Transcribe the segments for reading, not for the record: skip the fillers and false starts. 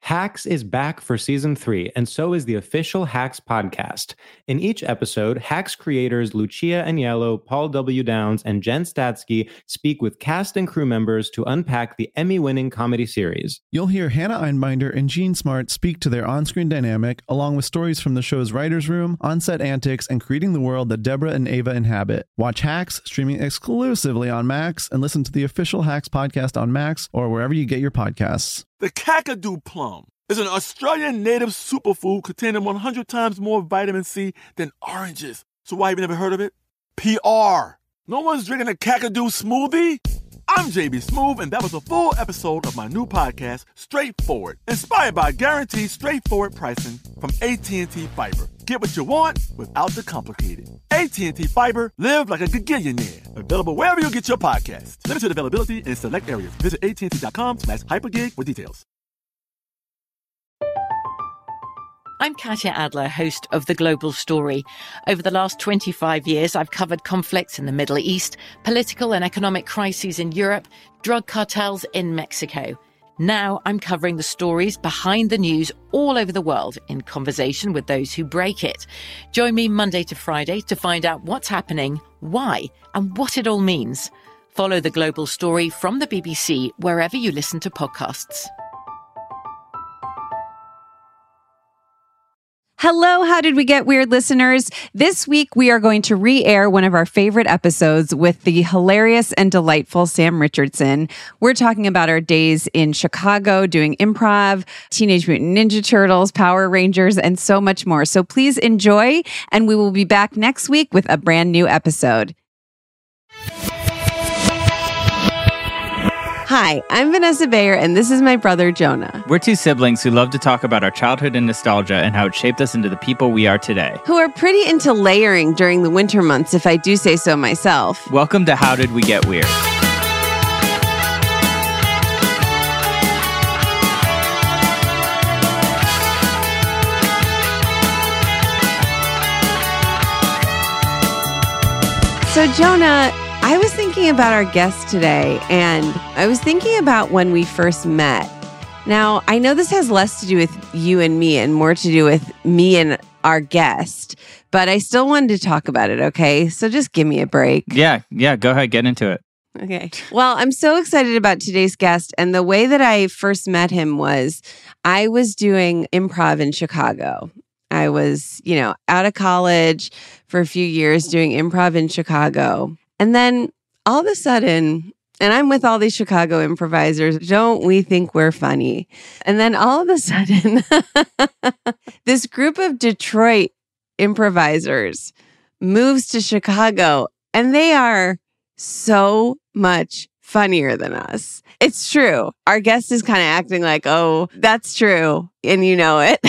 Hacks is back for season 3, and so is the official Hacks podcast. In each episode, Hacks creators Lucia Aniello, Paul W. Downs, and Jen Statsky speak with cast and crew members to unpack the Emmy-winning comedy series. You'll hear Hannah Einbinder and Gene Smart speak to their on-screen dynamic, along with stories from the show's writer's room, on-set antics, and creating the world that Deborah and Ava inhabit. Watch Hacks, streaming exclusively on Max, and listen to the official Hacks podcast on Max or wherever you get your podcasts. The Kakadu plum is an Australian native superfood containing 100 times more vitamin C than oranges. So why have you never heard of it? PR. No one's drinking a Kakadu smoothie? I'm JB Smoove, and that was a full episode of my new podcast, Straightforward, inspired by guaranteed straightforward pricing from AT&T Fiber. Get what you want without the complicated. AT&T Fiber, live like a gigillionaire. Available wherever you get your podcasts. Limited availability in select areas. Visit AT&T.com/hypergig for details. I'm Katya Adler, host of The Global Story. Over the last 25 years, I've covered conflicts in the Middle East, political and economic crises in Europe, drug cartels in Mexico. Now I'm covering the stories behind the news all over the world in conversation with those who break it. Join me Monday to Friday to find out what's happening, why, and what it all means. Follow The Global Story from the BBC wherever you listen to podcasts. Hello, How Did We Get Weird listeners? This week, we are going to re-air one of our favorite episodes with the hilarious and delightful Sam Richardson. We're talking about our days in Chicago doing improv, Teenage Mutant Ninja Turtles, Power Rangers, and so much more. So please enjoy, and we will be back next week with a brand new episode. Hi, I'm Vanessa Bayer, and this is my brother, Jonah. We're two siblings who love to talk about our childhood and nostalgia and how it shaped us into the people we are today. Who are pretty into layering during the winter months, if I do say so myself. Welcome to How Did We Get Weird? So, Jonah, I was thinking about our guest today, and I was thinking about when we first met. Now, I know this has less to do with you and me and more to do with me and our guest, but I still wanted to talk about it, okay? So just give me a break. Yeah, go ahead, get into it. Okay. Well, I'm so excited about today's guest, and the way that I first met him was I was doing improv in Chicago. I was, out of college for a few years doing improv in Chicago. And then all of a sudden, and I'm with all these Chicago improvisers, don't we think we're funny? And then all of a sudden, this group of Detroit improvisers moves to Chicago, and they are so much funnier than us. It's true. Our guest is kind of acting like, oh, that's true. And you know it.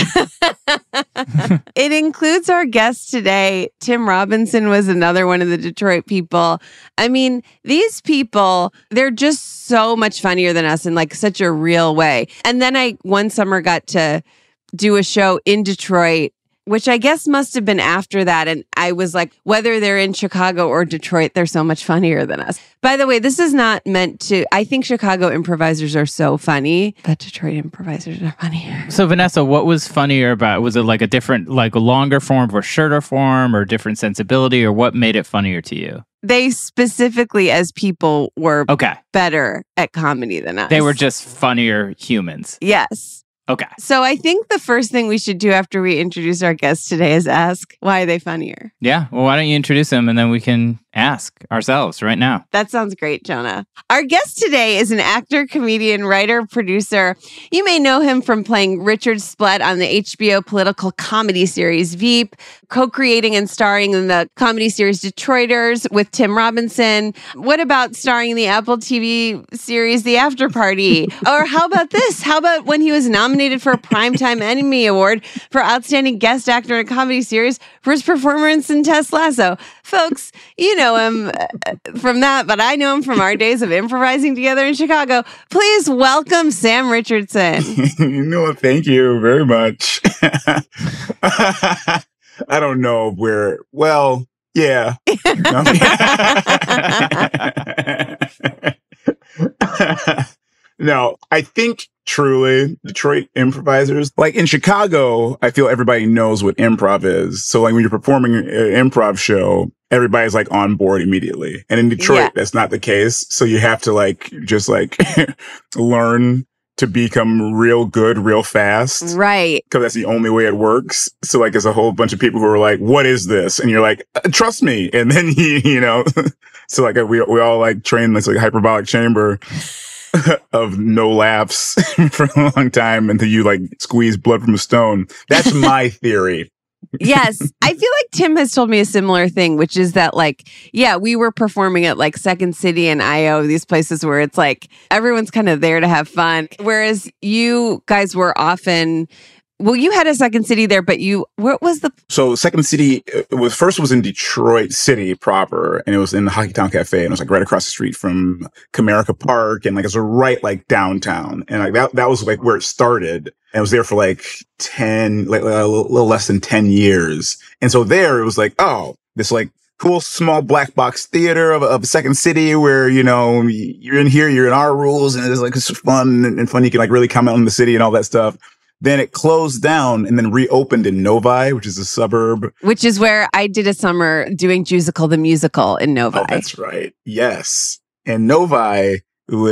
It includes our guest today. Tim Robinson was another one of the Detroit people. I mean, these people, they're just so much funnier than us in like such a real way. And then I one summer got to do a show in Detroit, which I guess must have been after that. And I was like, whether they're in Chicago or Detroit, they're so much funnier than us. By the way, this is not meant to, I think Chicago improvisers are so funny, but Detroit improvisers are funnier. So Vanessa, what was funnier about it? Was it like a different, like a longer form or shorter form or different sensibility, or what made it funnier to you? They specifically, as people, were better at comedy than us. They were just funnier humans. Yes. Okay. So I think the first thing we should do after we introduce our guest today is ask, why are they funnier? Yeah. Well, why don't you introduce them and then we can ask ourselves right now. That sounds great, Jonah. Our guest today is an actor, comedian, writer, producer. You may know him from playing Richard Splett on the HBO political comedy series Veep, co-creating and starring in the comedy series Detroiters with Tim Robinson. What about starring in the Apple TV series The After Party? Or how about this? How about when he was nominated for a Primetime Emmy Award for Outstanding Guest Actor in a Comedy Series for his performance in Ted Lasso? Folks, you know him from that, but I know him from our days of improvising together in Chicago. Please welcome Sam Richardson. Thank you very much. I don't know if yeah. No, I think truly Detroit improvisers, like in Chicago, I feel everybody knows what improv is. So like when you're performing an improv show, everybody's like on board immediately. And in Detroit, that's not the case. So you have to like, just like learn to become real good, real fast. Right. Because that's the only way it works. So like there's a whole bunch of people who are like, what is this? And you're like, trust me. And then you know, so like we all like train this like hyperbolic chamber of no laughs for a long time until you like squeeze blood from a stone. That's my theory. Yes. I feel like Tim has told me a similar thing, which is that like, yeah, we were performing at like Second City and IO, these places where it's like everyone's kind of there to have fun. Whereas you guys were often, well, you had a Second City there, but what was the... So Second City was in Detroit City proper, and it was in the Hockeytown Cafe, and it was like right across the street from Comerica Park, and like it's right like downtown, and like that was like where it started, and it was there for like 10, like a little less than 10 years, and so there it was like, oh, this like cool small black box theater of Second City where, you know, you're in here, you're in our rules, and it's like it's fun and fun. You can like really comment on the city and all that stuff. Then it closed down and then reopened in Novi, which is a suburb. Which is where I did a summer doing Jusical the Musical in Novi. Oh, that's right. Yes. And Novi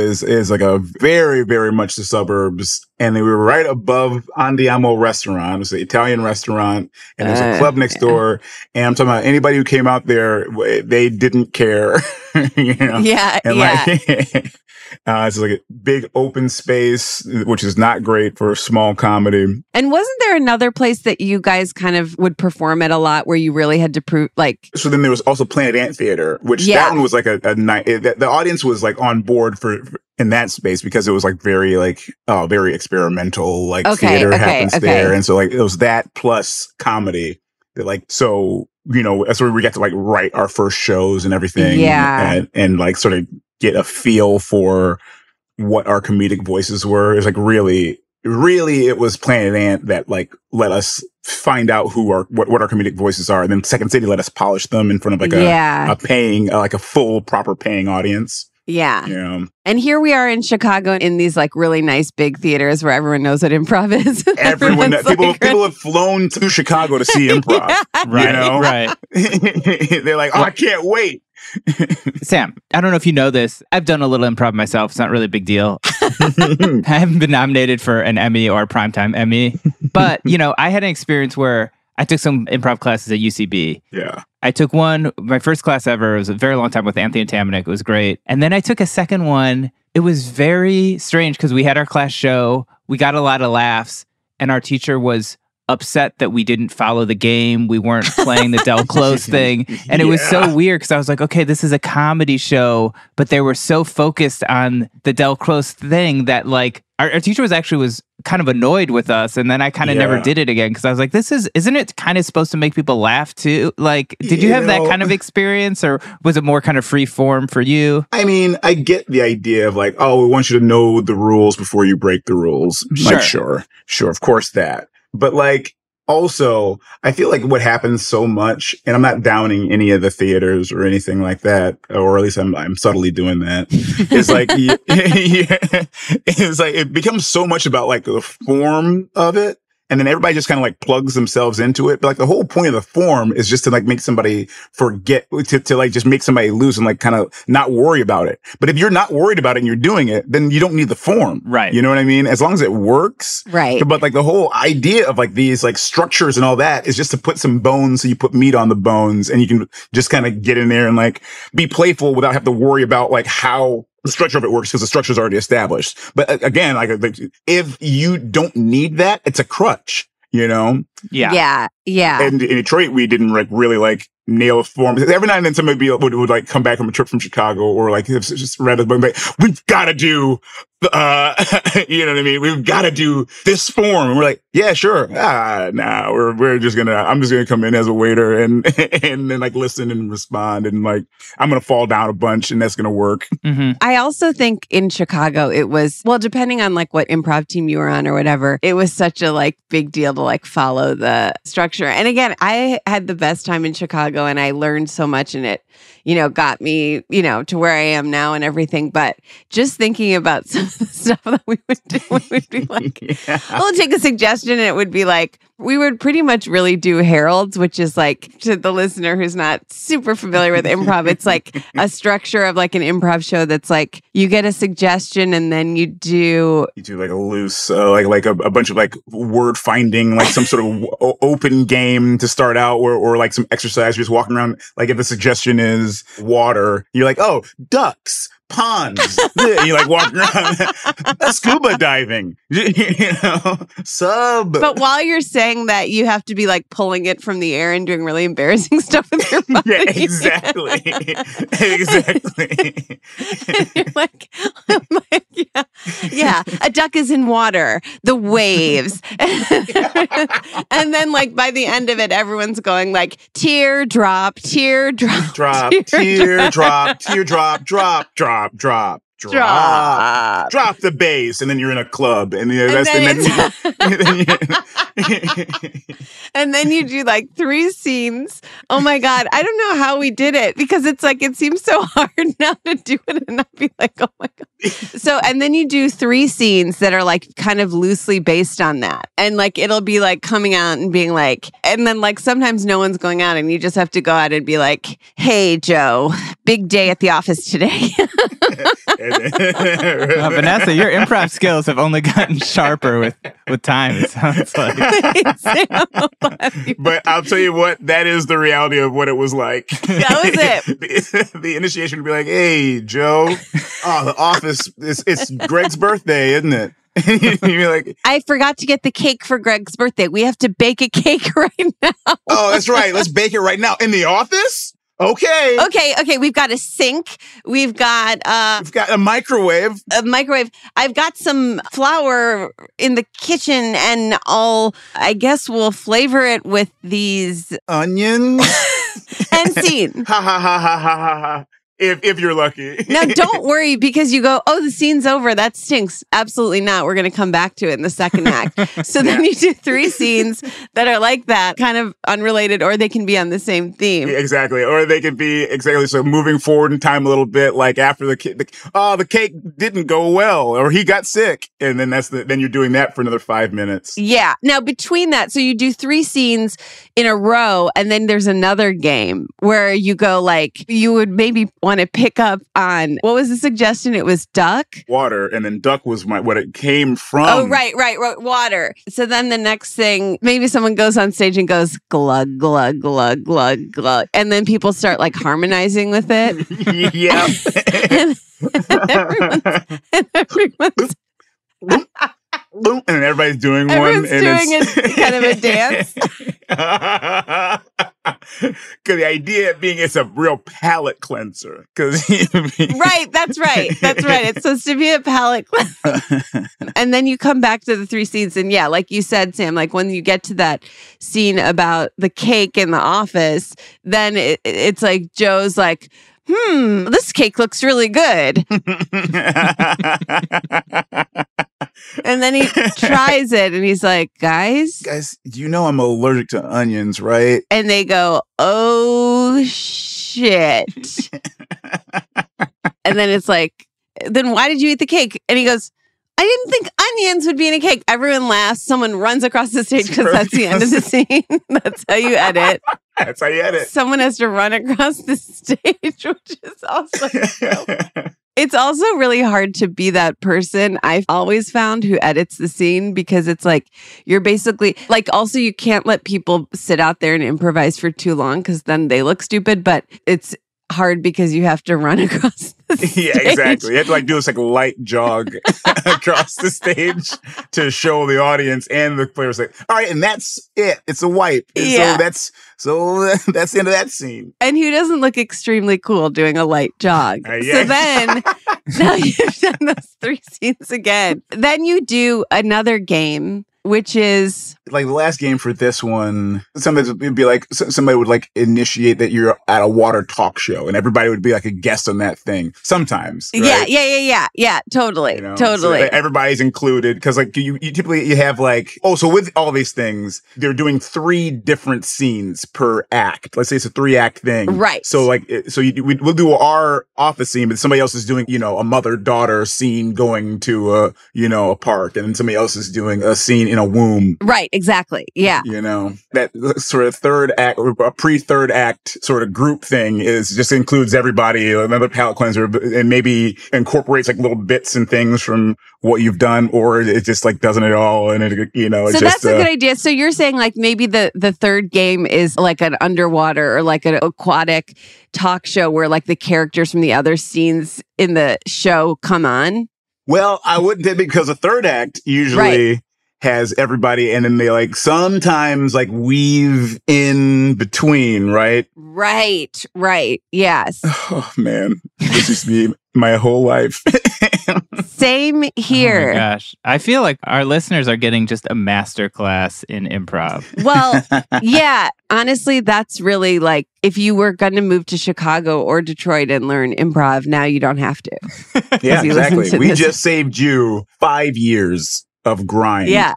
is like a very, very much the suburbs. And they were right above Andiamo restaurant. It was an Italian restaurant. And there's a club next door. And I'm talking about anybody who came out there, they didn't care. You know? Yeah. And yeah. like... it's like a big open space, which is not great for a small comedy. And wasn't there another place that you guys kind of would perform at a lot where you really had to prove like... So then there was also Planet Ant Theater, which that one was like a night. The audience was like on board for in that space because it was like very experimental, like theater happens there. And so like it was that plus comedy that like, so, you know, that's where we got to like write our first shows and everything. Yeah. And like sort of get a feel for what our comedic voices were. It's like really it was Planet Ant that like let us find out what our comedic voices are. And then Second City let us polish them in front of like a paying, like a full proper paying audience. Yeah. Yeah. And here we are in Chicago in these like really nice big theaters where everyone knows what improv is. People have flown to Chicago to see improv. Yeah. Right. You know? Right. They're like, oh, I can't wait. Sam, I don't know if you know this. I've done a little improv myself. It's not really a big deal. I haven't been nominated for an Emmy or a Primetime Emmy. But, you know, I had an experience where I took some improv classes at UCB. Yeah. I took one, my first class ever. It was a very long time with Anthony Tamanik. It was great. And then I took a second one. It was very strange because we had our class show. We got a lot of laughs. And our teacher was upset that we didn't follow the game. We weren't playing the Del Close thing. And it was so weird because I was like, okay, this is a comedy show. But they were so focused on the Del Close thing that like our teacher was kind of annoyed with us. And then I kind of never did it again because I was like, isn't it kind of supposed to make people laugh too? Like, did you have that kind of experience or was it more kind of free form for you? I mean, I get the idea of like, oh, we want you to know the rules before you break the rules. Like, sure, of course that. But like, also, I feel like what happens so much, and I'm not downing any of the theaters or anything like that, or at least I'm subtly doing that. It's like, it's like it becomes so much about like the form of it. And then everybody just kind of like plugs themselves into it. But like the whole point of the form is just to like make somebody forget, to like just make somebody lose and like kind of not worry about it. But if you're not worried about it and you're doing it, then you don't need the form. Right. You know what I mean? As long as it works. Right. But like the whole idea of like these like structures and all that is just to put some bones. So you put meat on the bones and you can just kind of get in there and like be playful without having to worry about like how the structure of it works because the structure is already established. But again, like if you don't need that, it's a crutch, you know? Yeah. And in Detroit, we didn't like really like nail a form. Every now and then somebody would like come back from a trip from Chicago or like just read a book like, we've got to do, you know what I mean? We've got to do this form. And we're like, yeah, sure. Nah, I'm just gonna come in as a waiter and then like listen and respond. And like, I'm going to fall down a bunch and that's going to work. Mm-hmm. I also think in Chicago, it was, well, depending on like what improv team you were on or whatever, it was such a like big deal to like follow the structure. And again, I had the best time in Chicago and I learned so much in it. got me, to where I am now and everything. But just thinking about some of the stuff that we would do, we would be like, we'll take a suggestion, and it would be like, we would pretty much really do heralds, which is like, to the listener who's not super familiar with improv, it's like a structure of like an improv show that's like, you get a suggestion and then you do like a loose, like a bunch of like word finding, like some sort of open game to start out, or like some exercise. You're just walking around. Like if the suggestion is water, you're like, oh, ducks. Ponds. You like walking around. That's scuba diving. Sub. But while you're saying that, you have to be like pulling it from the air and doing really embarrassing stuff with your body. Yeah, exactly. Exactly. And you're like, yeah, a duck is in water, the waves. And then like by the end of it, everyone's going like teardrop, teardrop, drop, teardrop, teardrop, drop, drop. Drop the bass, and then you're in a club, and then you do like 3 scenes. Oh my God, I don't know how we did it, because it's like it seems so hard now to do it and not be like, oh my God. So, and then you do 3 scenes that are like kind of loosely based on that, and like it'll be like coming out and being like, and then like sometimes no one's going out, and you just have to go out and be like, hey Joe, big day at the office today. Vanessa, your improv skills have only gotten sharper with time, it sounds like. But I'll tell you what, that is the reality of what it was like. That was it. The initiation would be like, hey, Joe, the office, it's Greg's birthday, isn't it? You're like, I forgot to get the cake for Greg's birthday. We have to bake a cake right now. Oh, that's right. Let's bake it right now. In the office? Okay. We've got a sink. We've got a microwave. I've got some flour in the kitchen, and I guess we'll flavor it with these onions. And scene. Ha ha ha ha ha ha ha. If you're lucky. Now, don't worry, because you go, oh, the scene's over. That stinks. Absolutely not. We're going to come back to it in the second act. So then you do 3 scenes that are like that, kind of unrelated, or they can be on the same theme. Exactly. Or they can be so moving forward in time a little bit, like after the cake didn't go well, or he got sick. And then then you're doing that for another 5 minutes. Yeah. Now, between that, so you do 3 scenes in a row, and then there's another game where you go like, you would maybe want to pick up on, what was the suggestion? It was duck? Water, and then duck was what it came from. Oh, right, water. So then the next thing, maybe someone goes on stage and goes, glug, glug, glug, glug, glug. And then people start like harmonizing with it. Yeah. and everyone's and everybody's doing one. Everyone's doing kind of a dance. Because the idea being it's a real palate cleanser. Right, that's right. It's supposed to be a palate cleanser. And then you come back to the 3 scenes, and yeah, like you said, Sam, like when you get to that scene about the cake in the office, then it's like Joe's like, this cake looks really good. And then he tries it, and he's like, guys, you know I'm allergic to onions, right? And they go, oh, shit. And then it's like, then why did you eat the cake? And he goes, I didn't think onions would be in a cake. Everyone laughs. Someone runs across the stage because that's the end of the scene. That's how you edit. That's how you edit. Someone has to run across the stage, which is also... It's also really hard to be that person, I've always found, who edits the scene, because it's like, you're basically, like, also you can't let people sit out there and improvise for too long because then they look stupid, but it's hard because you have to run across the stage. Yeah, exactly. You have to like do this like light jog across the stage to show the audience and the players like, all right, and that's it. It's a wipe. And yeah. So that's the end of that scene. And who doesn't look extremely cool doing a light jog? Yeah. So then, now you've done those 3 scenes again. Then you do another game which is like the last game for this one, sometimes it'd be like somebody would like initiate that you're at a water talk show and everybody would be like a guest on that thing sometimes. Right? Yeah, totally. You know? Totally. So everybody's included because like you typically you have like, so with all these things, they're doing 3 different scenes per act. Let's say it's a 3-act thing. Right. So like, we'll do our office scene, but somebody else is doing, a mother-daughter scene going to a park, and then somebody else is doing a scene in a womb. Right. Exactly. Yeah. That sort of third act or a pre-third act sort of group thing just includes everybody, another palate cleanser, and maybe incorporates like little bits and things from what you've done, or it just like doesn't at all. And so that's a good idea. So you're saying like maybe the third game is like an underwater or like an aquatic talk show where like the characters from the other scenes in the show come on? Well, I wouldn't, because the third act usually has everybody, and then they like sometimes like weave in between, right? Right. Yes. Oh man, this used to be my whole life. Same here. Oh my gosh. I feel like our listeners are getting just a masterclass in improv. Well, yeah, honestly, that's really like if you were going to move to Chicago or Detroit and learn improv, now you don't have to. Yeah, exactly. We just saved you 5 years of grind. Yeah.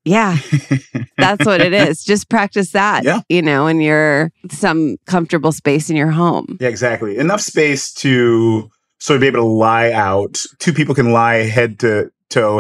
That's what it is. Just practice that, in your some comfortable space in your home. Yeah, exactly. Enough space to sort of be able to lie out. 2 people can lie head to toe,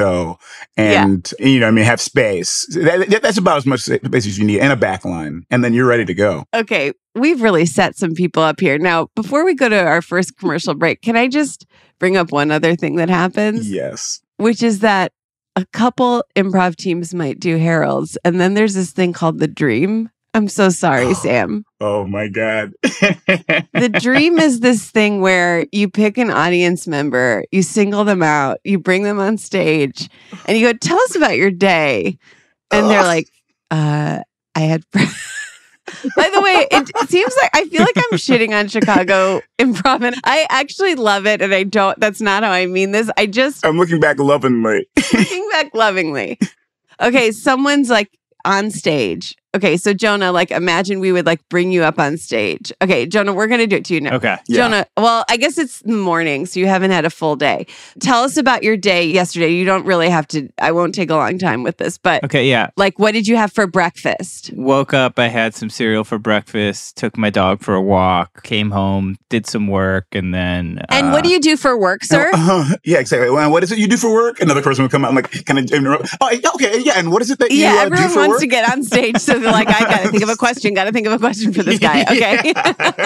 and have space. That's about as much space as you need, and a back line, and then you're ready to go. Okay, we've really set some people up here. Now, before we go to our first commercial break, can I just bring up one other thing that happens? Yes. Which is that a couple improv teams might do Heralds, and then there's this thing called the Dream. I'm so sorry, Sam. Oh my God. The Dream is this thing where you pick an audience member, you single them out, you bring them on stage, and you go, tell us about your day. And they're like, I had... By the way, it seems like I feel like I'm shitting on Chicago improv, and I actually love it. And that's not how I mean this. I'm looking back lovingly. Okay, someone's like on stage. Okay, so Jonah, like imagine we would like bring you up on stage. Okay, Jonah, we're going to do it to you now. Okay. Jonah, well, I guess it's the morning, so you haven't had a full day. Tell us about your day yesterday. You don't really have to, I won't take a long time with this, but okay, yeah. Like what did you have for breakfast? Woke up, I had some cereal for breakfast, took my dog for a walk, came home, did some work, and then... And what do you do for work, sir? Yeah, exactly. Well, what is it you do for work? Another person would come out and like, kind of interrupt. Oh, okay, yeah, and what is it that you do for work? Yeah, everyone wants to get on stage, so they're like, I gotta think of a question for this guy. Okay.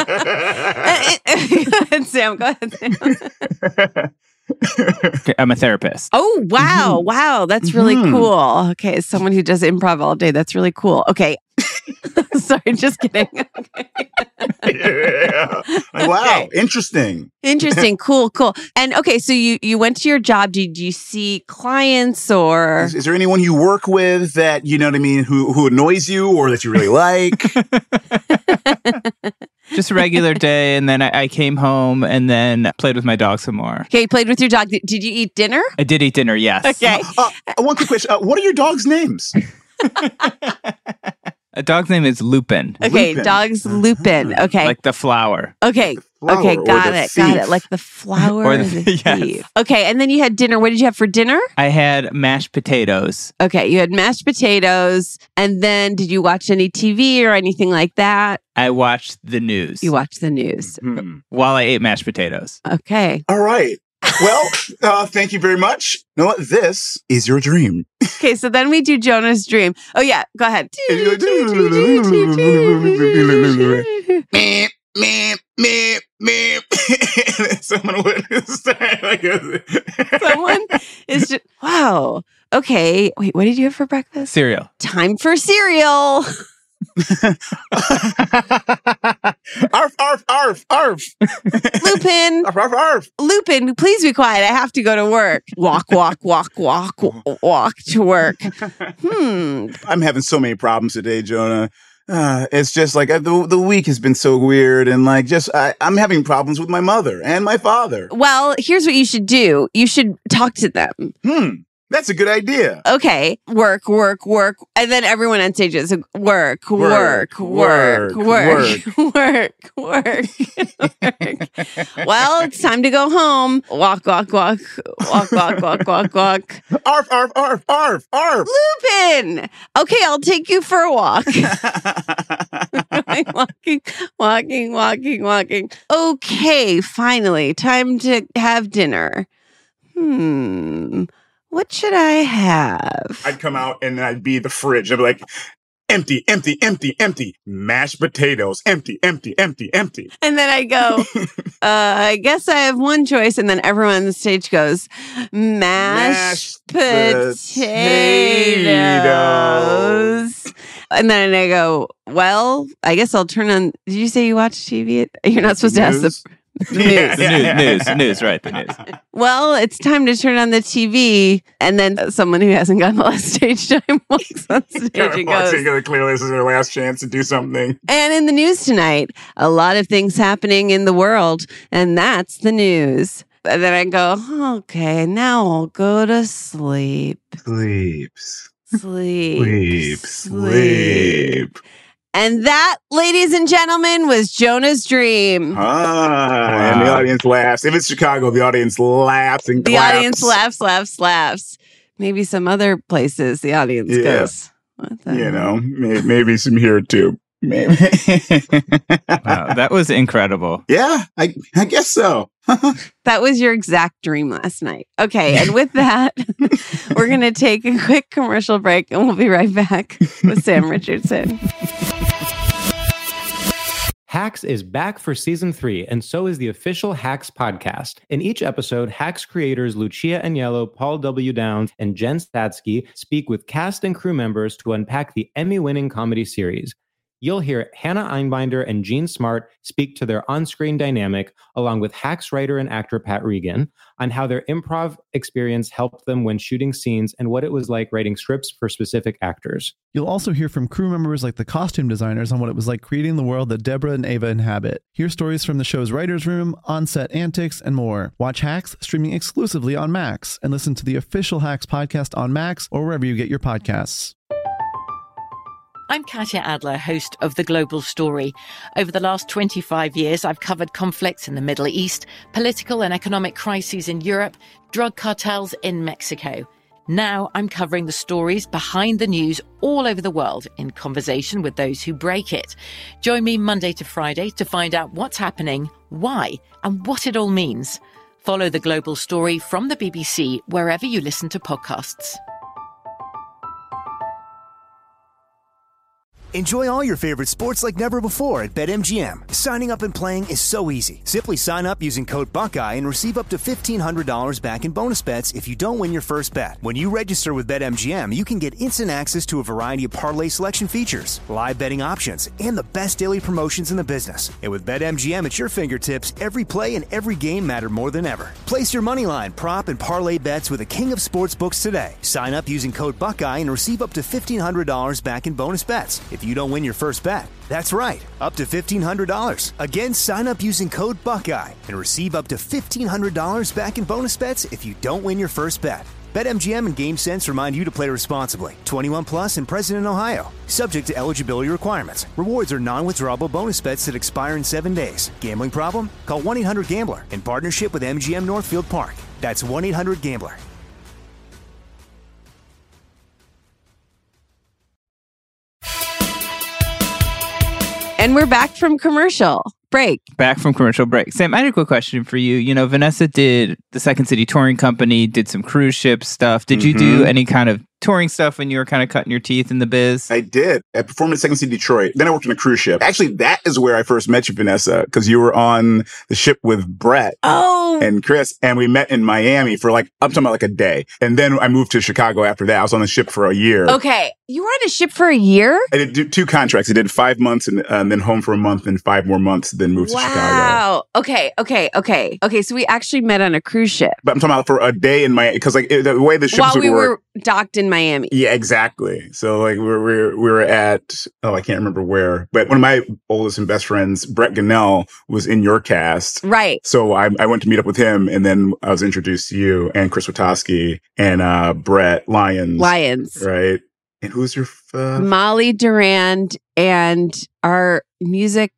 And Sam, go ahead, Sam. Okay, I'm a therapist. Oh, wow. Wow. That's really cool. Okay. As someone who does improv all day, that's really cool. Okay. Sorry, just kidding. Okay. Yeah. Wow. Okay. Interesting. Cool. And okay, so you went to your job. Did you see clients or... Is there anyone you work with that, you know what I mean, who annoys you or that you really like? Just a regular day, and then I came home and then played with my dog some more. Okay, you played with your dog. Did you eat dinner? I did eat dinner, yes. Okay. One quick question. What are your dogs' names? A dog's name is Lupin. Okay, dog's Lupin. Okay. Like the flower. Okay. Okay, got it. Like the flower or the thief. Yes. Okay, and then you had dinner. What did you have for dinner? I had mashed potatoes. Okay, you had mashed potatoes. And then did you watch any TV or anything like that? I watched the news. You watched the news. While I ate mashed potatoes. Okay. All right. Well, thank you very much. You know what? This is your dream. Okay, so then we do Jonah's dream. Oh, yeah. Go ahead. Someone is just, wow. Okay. Wait, what did you have for breakfast? Cereal. Time for cereal. Arf. Lupin. Arf. Lupin, please be quiet. I have to go to work. Walk to work. I'm having so many problems today, Jonah. It's just like the week has been so weird, and like I'm having problems with my mother and my father. Well, here's what you should do. You should talk to them. That's a good idea. Okay, work. And then everyone on stage is work. Well, it's time to go home. Walk. Arf. Lupin! Okay, I'll take you for a walk. Walking. Okay, finally, time to have dinner. What should I have? I'd come out and I'd be the fridge. I'd be like, empty. Mashed potatoes, empty. And then I go, I guess I have one choice. And then everyone on the stage goes, mashed potatoes. And then I go, well, I guess I'll turn on. Did you say you watch TV? You're not supposed to ask the news. The news, right, the news. Well, it's time to turn on the TV. And then someone who hasn't gotten a lot of stage time walks on stage and goes, clearly this is their last chance to do something. And in the news tonight, a lot of things happening in the world. And that's the news. And then I go, okay, now I'll go to sleep. Sleep. And that, ladies and gentlemen, was Jonah's dream. And the audience laughs. If it's Chicago, the audience laughs and claps. The audience laughs. Maybe some other places the audience goes, what the hell? Maybe some here too. Maybe. Wow, that was incredible. Yeah, I guess so. That was your exact dream last night. Okay, and with that, we're going to take a quick commercial break and we'll be right back with Sam Richardson. Hacks is back for season 3, and so is the official Hacks podcast. In each episode, Hacks creators Lucia Aniello, Paul W. Downs, and Jen Statsky speak with cast and crew members to unpack the Emmy-winning comedy series. You'll hear Hannah Einbinder and Jean Smart speak to their on-screen dynamic, along with Hacks writer and actor Pat Regan, on how their improv experience helped them when shooting scenes and what it was like writing scripts for specific actors. You'll also hear from crew members like the costume designers on what it was like creating the world that Deborah and Ava inhabit. Hear stories from the show's writer's room, on-set antics, and more. Watch Hacks streaming exclusively on Max, and listen to the official Hacks podcast on Max or wherever you get your podcasts. I'm Katya Adler, host of The Global Story. Over the last 25 years, I've covered conflicts in the Middle East, political and economic crises in Europe, drug cartels in Mexico. Now I'm covering the stories behind the news all over the world in conversation with those who break it. Join me Monday to Friday to find out what's happening, why, and what it all means. Follow The Global Story from the BBC wherever you listen to podcasts. Enjoy all your favorite sports like never before at BetMGM. Signing up and playing is so easy. Simply sign up using code Buckeye and receive up to $1,500 back in bonus bets if you don't win your first bet. When you register with BetMGM, you can get instant access to a variety of parlay selection features, live betting options, and the best daily promotions in the business. And with BetMGM at your fingertips, every play and every game matter more than ever. Place your moneyline, prop, and parlay bets with the king of sportsbooks today. Sign up using code Buckeye and receive up to $1,500 back in bonus bets if you don't win your first bet. That's right, up to $1,500. Again, sign up using code Buckeye and receive up to $1,500 back in bonus bets if you don't win your first bet. BetMGM and GameSense remind you to play responsibly. 21 plus and present in Ohio. Subject to eligibility requirements. Rewards are non-withdrawable bonus bets that expire in 7 days. Gambling problem? Call 1-800-GAMBLER in partnership with MGM Northfield Park. That's 1-800-GAMBLER. And we're back from commercial break. Back from commercial break. Sam, I had a quick question for you. You know, Vanessa did the Second City Touring Company, did some cruise ship stuff. Did you do any kind of touring stuff when you were kind of cutting your teeth in the biz? I did. I performed at Second City Detroit. Then I worked on a cruise ship. Actually, that is where I first met you, Vanessa, because you were on the ship with Brett and Chris, and we met in Miami for I'm talking about a day. And then I moved to Chicago after that. I was on the ship for a year. Okay. You were on a ship for a year? I did 2 contracts. I did 5 months and then home for a month and 5 more months, then moved to Chicago. Wow. Okay. So we actually met on a cruise ship. But I'm talking about for a day in Miami, because the way the ships would work. docked in Miami. Yeah, exactly. So like we were at, I can't remember where, but one of my oldest and best friends, Brett Gunnell, was in your cast. Right. So I went to meet up with him, and then I was introduced to you and Chris Witowski and Brett Lyons. Right. And who's your Molly Durand and our music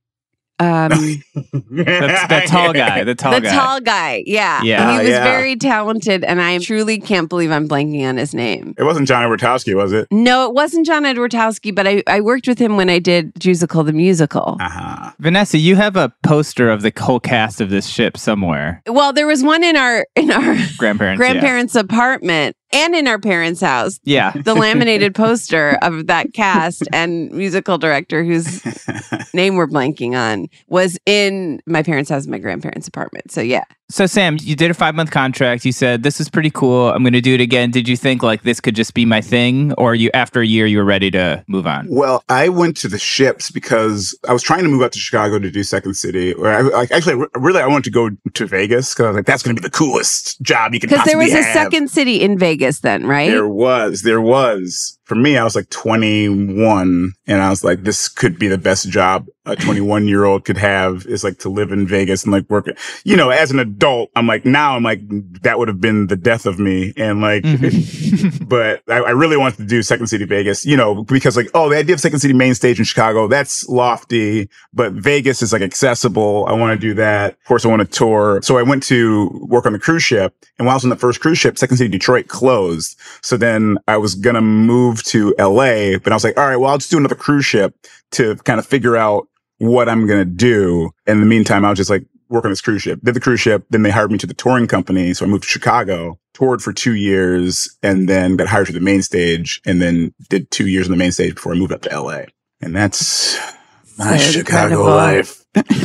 that tall guy. The tall guy. Yeah. Yeah. He was very talented, and I truly can't believe I'm blanking on his name. It wasn't John Edwardowski, was it? No, it wasn't John Edwardowski, but I worked with him when I did Juicycle the Musical. Uh-huh. Vanessa, you have a poster of the whole cast of this ship somewhere. Well, there was one in our grandparents' apartment. And in our parents' house. Yeah. The laminated poster of that cast and musical director whose name we're blanking on was in my parents' house, my grandparents' apartment. So, yeah. So, Sam, you did a 5-month contract. You said, this is pretty cool. I'm going to do it again. Did you think like this could just be my thing? Or after a year, you were ready to move on? Well, I went to the ships because I was trying to move out to Chicago to do Second City. Or I wanted to go to Vegas because I was like, that's going to be the coolest job you can possibly have. Because there was a Second City in Vegas then, right? There was. For me, I was like 21, and I was like, this could be the best job a 21-year-old could have, is like to live in Vegas and like work. You know, as an adult, I'm like, that would have been the death of me. And like, but I really wanted to do Second City Vegas, you know, because like, the idea of Second City main stage in Chicago, that's lofty, but Vegas is like accessible. I want to do that. Of course, I want to tour. So I went to work on the cruise ship. And while I was on the first cruise ship, Second City Detroit closed. So then I was going to move to LA, but I was like, all right, well, I'll just do another cruise ship to kind of figure out what I'm going to do. In the meantime, I was just like work on this cruise ship, did the cruise ship. Then they hired me to the touring company. So I moved to Chicago, toured for 2 years, and then got hired to the main stage, and then did 2 years on the main stage before I moved up to LA. And that's my Chicago life.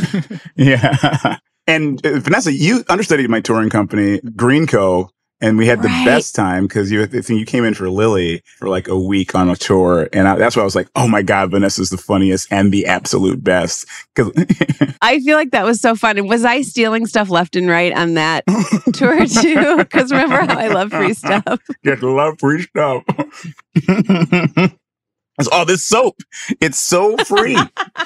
Yeah. And Vanessa, you understudied my touring company, Greenco. And we had the best time because you came in for Lily for like a week on a tour. And that's why I was like, oh my God, Vanessa's the funniest and the absolute best. I feel like that was so fun. And was I stealing stuff left and right on that tour too? Because remember how I love free stuff? Yeah, I love free stuff. This soap. It's so free.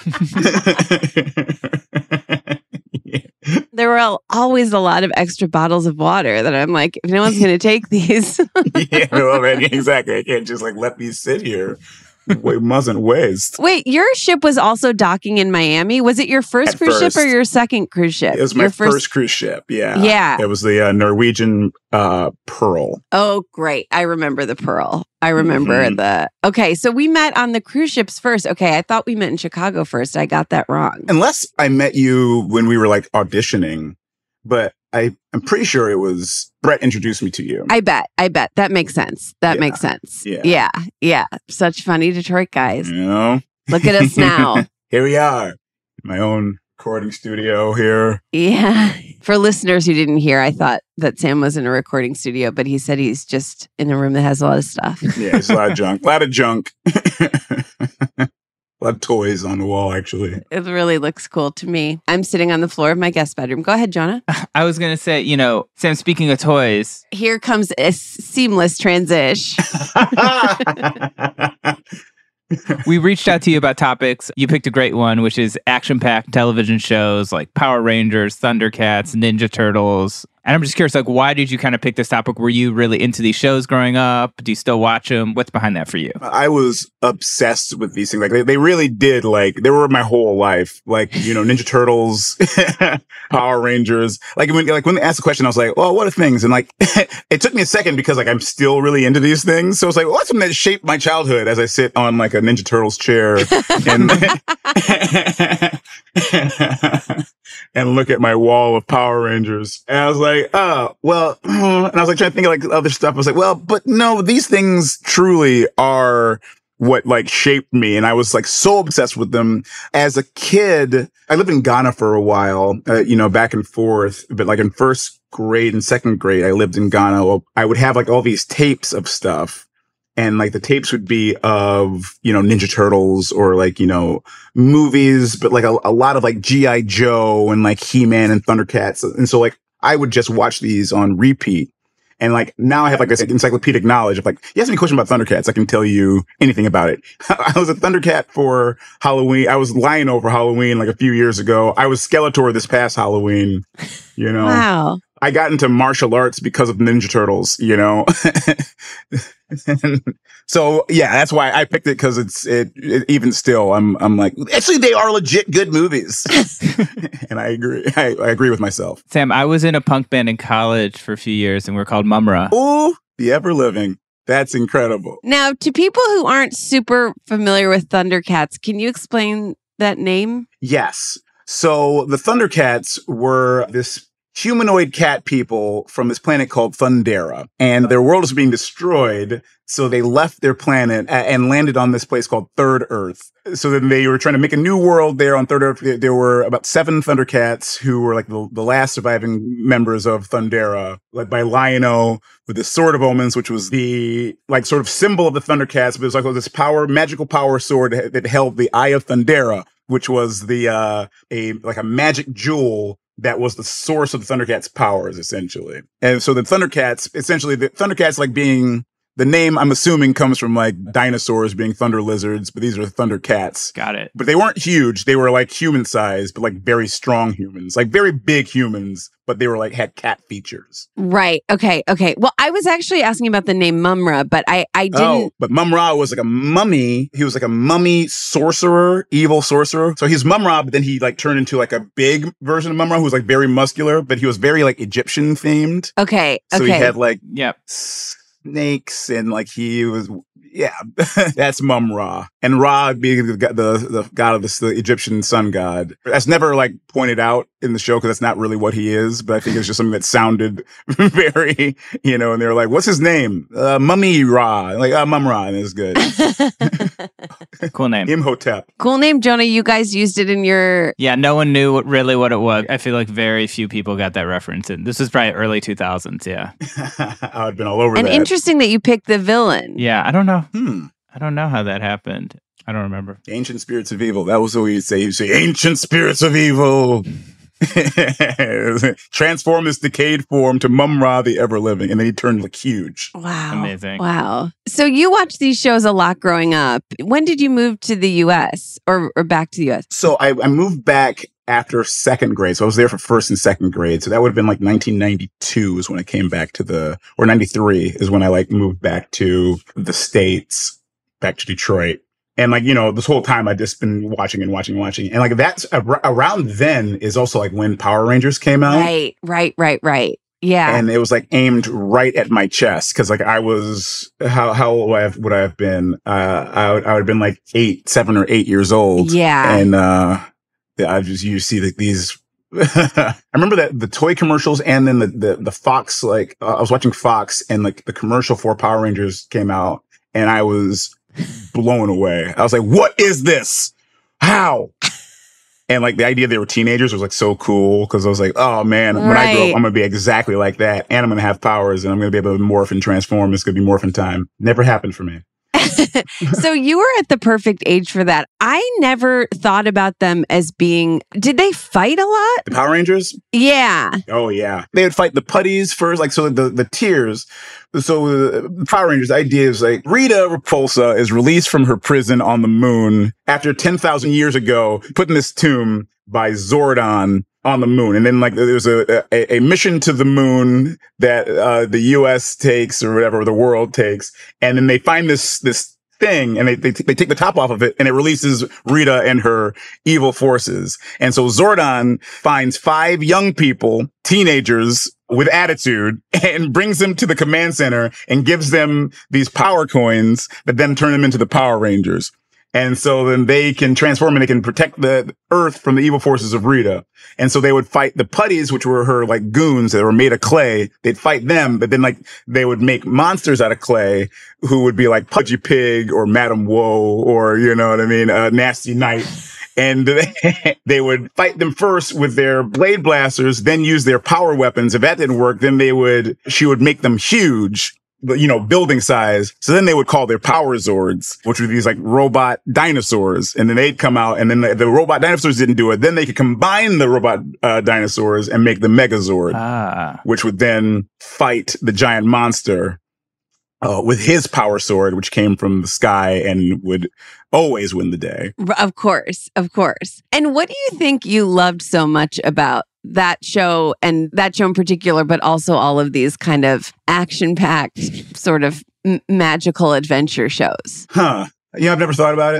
There were always a lot of extra bottles of water that I'm like, if no one's going to take these. Yeah, well, exactly. I can't just like let these sit here. Mustn't waste. Wait, your ship was also docking in Miami? Was it your first cruise ship or your second cruise ship? It was my first cruise ship, yeah. Yeah. It was the Norwegian Pearl. Oh, great. I remember the Pearl. I remember Okay, so we met on the cruise ships first. Okay, I thought we met in Chicago first. I got that wrong. Unless I met you when we were like auditioning, but I'm pretty sure it was Brett introduced me to you. I bet. That makes sense. Makes sense. Yeah. Such funny Detroit guys. You know? Look at us now. Here we are. My own recording studio here. Yeah. For listeners who didn't hear, I thought that Sam was in a recording studio, but he said he's just in a room that has a lot of stuff. Yeah, it's a lot of junk. A lot of junk. A lot of toys on the wall, actually. It really looks cool to me. I'm sitting on the floor of my guest bedroom. Go ahead, Jonah. I was going to say, Sam, speaking of toys. Here comes a seamless transition. We reached out to you about topics. You picked a great one, which is action-packed television shows like Power Rangers, Thundercats, Ninja Turtles. And I'm just curious, like, why did you kind of pick this topic? Were you really into these shows growing up? Do you still watch them? What's behind that for you? I was obsessed with these things. Like, they really did, like, they were my whole life. Like, Ninja Turtles, Power Rangers. Like when they asked the question, I was like, well, what are things? And like, it took me a second because like, I'm still really into these things. So it's like, well, what's something that shaped my childhood as I sit on like a Ninja Turtles chair and look at my wall of Power Rangers. And I was like, oh, well, and I was like trying to think of like other stuff. I was like, well, but no, these things truly are what like shaped me. And I was like so obsessed with them as a kid. I lived in Ghana for a while, back and forth, but like in first grade and second grade, I lived in Ghana. Well, I would have like all these tapes of stuff. And like the tapes would be of, Ninja Turtles or like, movies, but like a lot of like G.I. Joe and like He-Man and Thundercats. And so like I would just watch these on repeat. And like now I have like this encyclopedic knowledge of like, you ask me a question about Thundercats, I can tell you anything about it. I was a Thundercat for Halloween. I was Lion-O for Halloween like a few years ago. I was Skeletor this past Halloween, you know. Wow. I got into martial arts because of Ninja Turtles, you know. So yeah, that's why I picked it, because it even still I'm like, actually they are legit good movies. And I agree. I agree with myself. Sam, I was in a punk band in college for a few years and we're called Mumra. Ooh, the ever living. That's incredible. Now, to people who aren't super familiar with Thundercats, can you explain that name? Yes. So the Thundercats were this humanoid cat people from this planet called Thundera, and their world is being destroyed. So they left their planet and landed on this place called Third Earth. So then they were trying to make a new world there on Third Earth. There were about 7 Thundercats who were like the last surviving members of Thundera, led by Lion-O with the Sword of Omens, which was the like sort of symbol of the Thundercats. But it was like this magical power sword that held the Eye of Thundera, which was the a magic jewel that was the source of the Thundercats' powers, essentially. And so the Thundercats, like being the name, I'm assuming, comes from like dinosaurs being thunder lizards, but these are Thundercats. Got it. But they weren't huge. They were like human sized, but like very strong humans, like very big humans, but they were like had cat features. Right. Okay. Well, I was actually asking about the name Mumra, but I didn't. Oh, but Mumra was like a mummy. He was like a mummy sorcerer, evil sorcerer. So he's Mumra, but then he like turned into like a big version of Mumra who was like very muscular, but he was very like Egyptian themed. Okay. So he had like yep. snakes, and like he was, yeah, that's Mum-Ra. And Ra being the god of the Egyptian sun god. That's never like pointed out in the show because that's not really what he is, but I think it's just something that sounded very, you know, and they were like, what's his name? Mummy Ra. Like, Mum-Ra, and it's good. Cool name. Imhotep. Cool name, Jonah. You guys used it in your... Yeah, no one knew really what it was. I feel like very few people got that reference. And this was probably early 2000s, yeah. I would have been all over and that. Interesting that you picked the villain. Yeah, I don't know. I don't know how that happened. I don't remember. Ancient spirits of evil. That was what he'd say. He'd say, ancient spirits of evil. Transform this decayed form to Mum-Ra, the ever-living. And then he turned like huge. Wow. Amazing. Wow. So you watched these shows a lot growing up. When did you move to the U.S. or back to the U.S.? So I moved back after second grade. So I was there for first and second grade. So that would have been like 1992 is when I came back or 93 is when I like moved back to the States, back to Detroit. And like, you know, this whole time I'd just been watching. And like that's around then is also like when Power Rangers came out. Right. Yeah. And it was like aimed right at my chest. Cause like I was, how old would I have been? I would have been like 7 or 8 years old. Yeah. And, you see these, I remember that the toy commercials and then the Fox, like I was watching Fox and like the commercial for Power Rangers came out and I was blown away. I was like, what is this? How? And like the idea they were teenagers was like so cool because I was like, oh man, when I grow up, I'm going to be exactly like that. And I'm going to have powers and I'm going to be able to morph and transform. It's going to be morphin' time. Never happened for me. So you were at the perfect age for that. I never thought about them as being... Did they fight a lot? The Power Rangers? Yeah. Oh, yeah. They would fight the putties first, like, so the tiers. So the Power Rangers, the idea is like, Rita Repulsa is released from her prison on the moon after 10,000 years ago, put in this tomb by Zordon on the moon. And then like there was a mission to the moon that the US takes or whatever the world takes. And then they find this thing and they take the top off of it and it releases Rita and her evil forces. And so Zordon finds 5 young people, teenagers with attitude, and brings them to the command center and gives them these power coins that then turn them into the Power Rangers. And so then they can transform and they can protect the Earth from the evil forces of Rita. And so they would fight the putties, which were her like goons that were made of clay. They'd fight them, but then like they would make monsters out of clay who would be like Pudgy Pig or Madame Woe or, you know what I mean, Nasty Knight. And they would fight them first with their blade blasters, then use their power weapons. If that didn't work, then she would make them huge. building size. So then they would call their Power Zords, which were these like robot dinosaurs. And then they'd come out, and then the robot dinosaurs didn't do it. Then they could combine the robot dinosaurs and make the Megazord, which would then fight the giant monster with his power sword, which came from the sky and would always win the day. Of course. And what do you think you loved so much about that show, and that show in particular, but also all of these kind of action-packed sort of magical adventure shows? I've never thought about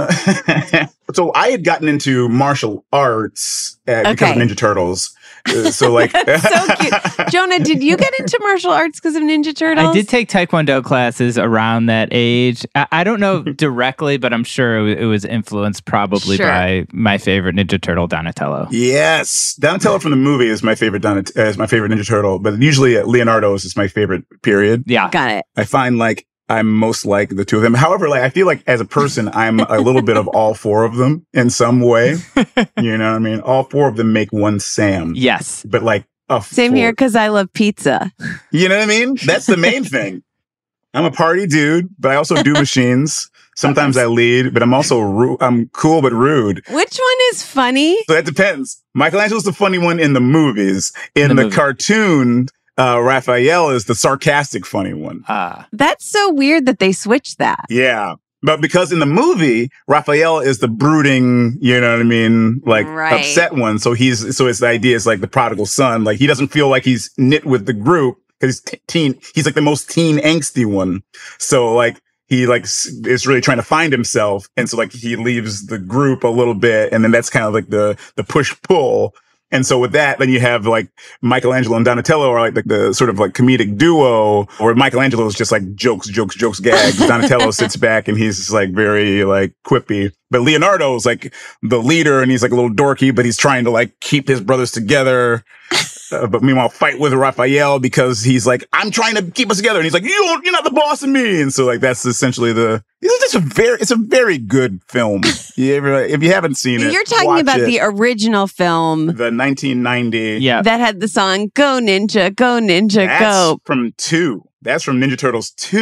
it. So I had gotten into martial arts because of Ninja Turtles. So like, so cute. Jonah, did you get into martial arts because of Ninja Turtles? I did take Taekwondo classes around that age. I don't know directly, but I'm sure it was influenced probably by my favorite Ninja Turtle, Donatello. Yes, Donatello from the movie is my favorite Ninja Turtle, but usually Leonardo's is my favorite. Period. Yeah, got it. I find like I'm most like the two of them. However, like I feel like as a person, I'm a little bit of all four of them in some way. You know what I mean? All four of them make one Sam. Yes. But like same here, because I love pizza. You know what I mean? That's the main thing. I'm a party dude, but I also do machines. Sometimes I lead, but I'm also I'm cool but rude. Which one is funny? So that depends. Michelangelo's the funny one in the movies. In the cartoon, Raphael is the sarcastic, funny one. That's so weird that they switched that. Yeah. But because in the movie, Raphael is the brooding, you know what I mean? Like upset one. So the idea is like the prodigal son. Like he doesn't feel like he's knit with the group because he's like the most teen angsty one. So like he like is really trying to find himself. And so like he leaves the group a little bit. And then that's kind of like the push pull. And so with that, then you have like Michelangelo and Donatello are like the sort of like comedic duo, or Michelangelo is just like jokes, gags. Donatello sits back and he's just like very like quippy. But Leonardo is like the leader and he's like a little dorky, but he's trying to like keep his brothers together. But meanwhile, fight with Raphael because he's like, I'm trying to keep us together. And he's like, you're not the boss of me. And so like, that's essentially it's a very good film. If you haven't seen it, you're talking about the original film, the 1990. Yeah. That had the song, Go Ninja, Go Ninja, Go. From 2. That's from Ninja Turtles 2.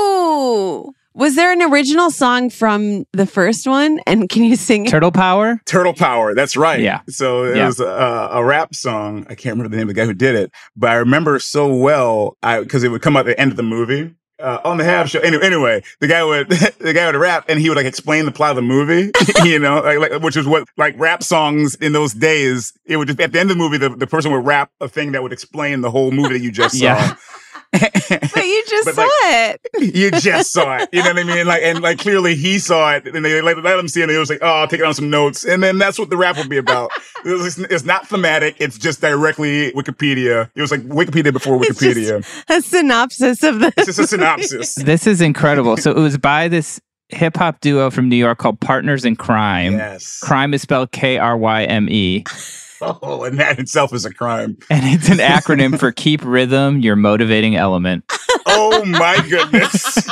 Oh, was there an original song from the first one? And can you sing it? Turtle Power? Turtle Power. That's right. Yeah. So it was a rap song. I can't remember the name of the guy who did it, but I remember so well because it would come out at the end of the movie. On the half show. Anyway, the guy would rap and he would like explain the plot of the movie, you know, like which is what like rap songs in those days. It would just at the end of the movie, the person would rap a thing that would explain the whole movie that you just saw. Yeah. But you just saw it. You just saw it. You know what I mean? Like, and like clearly he saw it and they let him see it and he was like, oh, I'll take it on some notes. And then that's what the rap will be about. It's not thematic. It's just directly Wikipedia. It was like Wikipedia before Wikipedia. It's just a synopsis of the. It's just a synopsis. This is incredible. So it was by this hip hop duo from New York called Partners in Crime. Yes. Crime is spelled K-R-Y-M-E. Oh, and that itself is a crime. And it's an acronym for Keep Rhythm, Your Motivating Element. Oh, my goodness.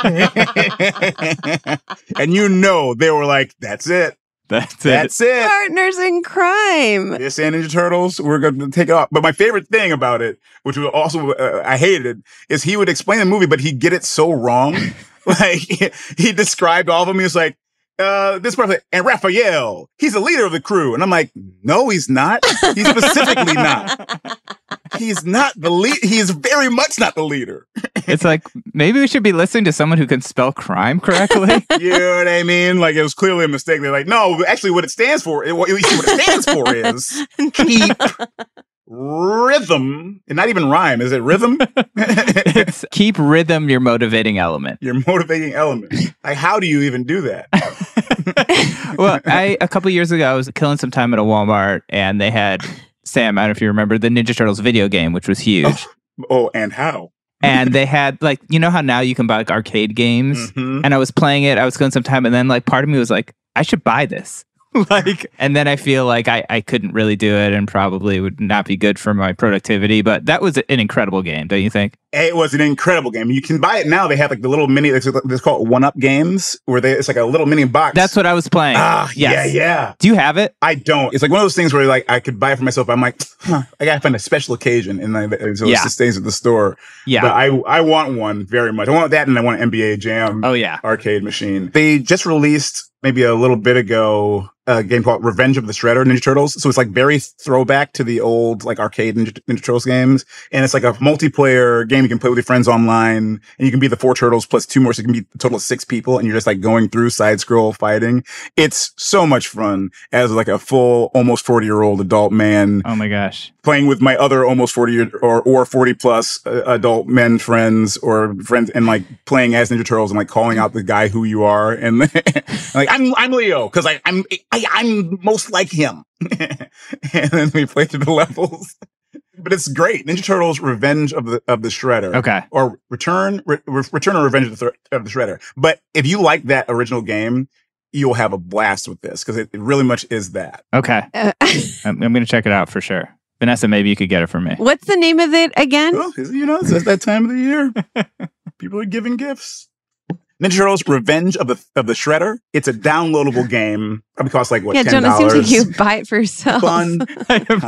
And they were like, that's it. That's it. Partners in Crime. This and Ninja Turtles, we're going to take it off. But my favorite thing about it, which was also I hated, is he would explain the movie, but he'd get it so wrong. Like, he described all of them. He was like, this person, and Raphael, he's the leader of the crew. And I'm like, no, he's not. He's specifically not. He's not the lead. He's very much not the leader. It's like, maybe we should be listening to someone who can spell crime correctly. You know what I mean? Like, it was clearly a mistake. They're like, no, actually what it stands for, what it stands for is keep rhythm, and not even rhyme. Is it rhythm? It's keep rhythm, your motivating element. Your motivating element. Like, how do you even do that? Well, a couple years ago, I was killing some time at a Walmart, and they had, Sam, I don't know if you remember, the Ninja Turtles video game, which was huge. Oh, and how? And they had, like, you know how now you can buy like arcade games? Mm-hmm. And I was playing it, I was killing some time, and then like part of me was like, I should buy this. And then I feel like I couldn't really do it and probably would not be good for my productivity. But that was an incredible game, don't you think? It was an incredible game. You can buy it now. They have like the little mini, it's called one-up games, where it's like a little mini box. That's what I was playing. Yes. Yeah. Do you have it? I don't. It's like one of those things where like I could buy it for myself. I'm like, I gotta find a special occasion, and so it just stays at the store. Yeah. But I want one very much. I want that, and I want an NBA Jam. Arcade machine. They just released maybe a little bit ago a game called Revenge of the Shredder Ninja Turtles. So it's like very throwback to the old like arcade Ninja Turtles games. And it's like a multiplayer game you can play with your friends online. And you can be the 4 turtles plus 2 more. So you can be a total of 6 people. And you're just like going through side scroll fighting. It's so much fun as like a full, almost 40-year-old adult man. Oh my gosh. Playing with my other almost 40 or 40 plus adult men friends and like playing as Ninja Turtles and like calling out the guy who you are. And like, I'm Leo because I'm most like him. And then we play through the levels. But it's great. Ninja Turtles Revenge of the Shredder. Okay. Or Return or Revenge of the Shredder. But if you like that original game, you'll have a blast with this because it really much is that. Okay. I'm going to check it out for sure. Vanessa, maybe you could get it for me. What's the name of it again? Well, it's that time of the year. People are giving gifts. Ninja Turtles Revenge of the Shredder. It's a downloadable game. Probably costs like, what, $10? Jonah, seems like you buy it for yourself. Fun. I can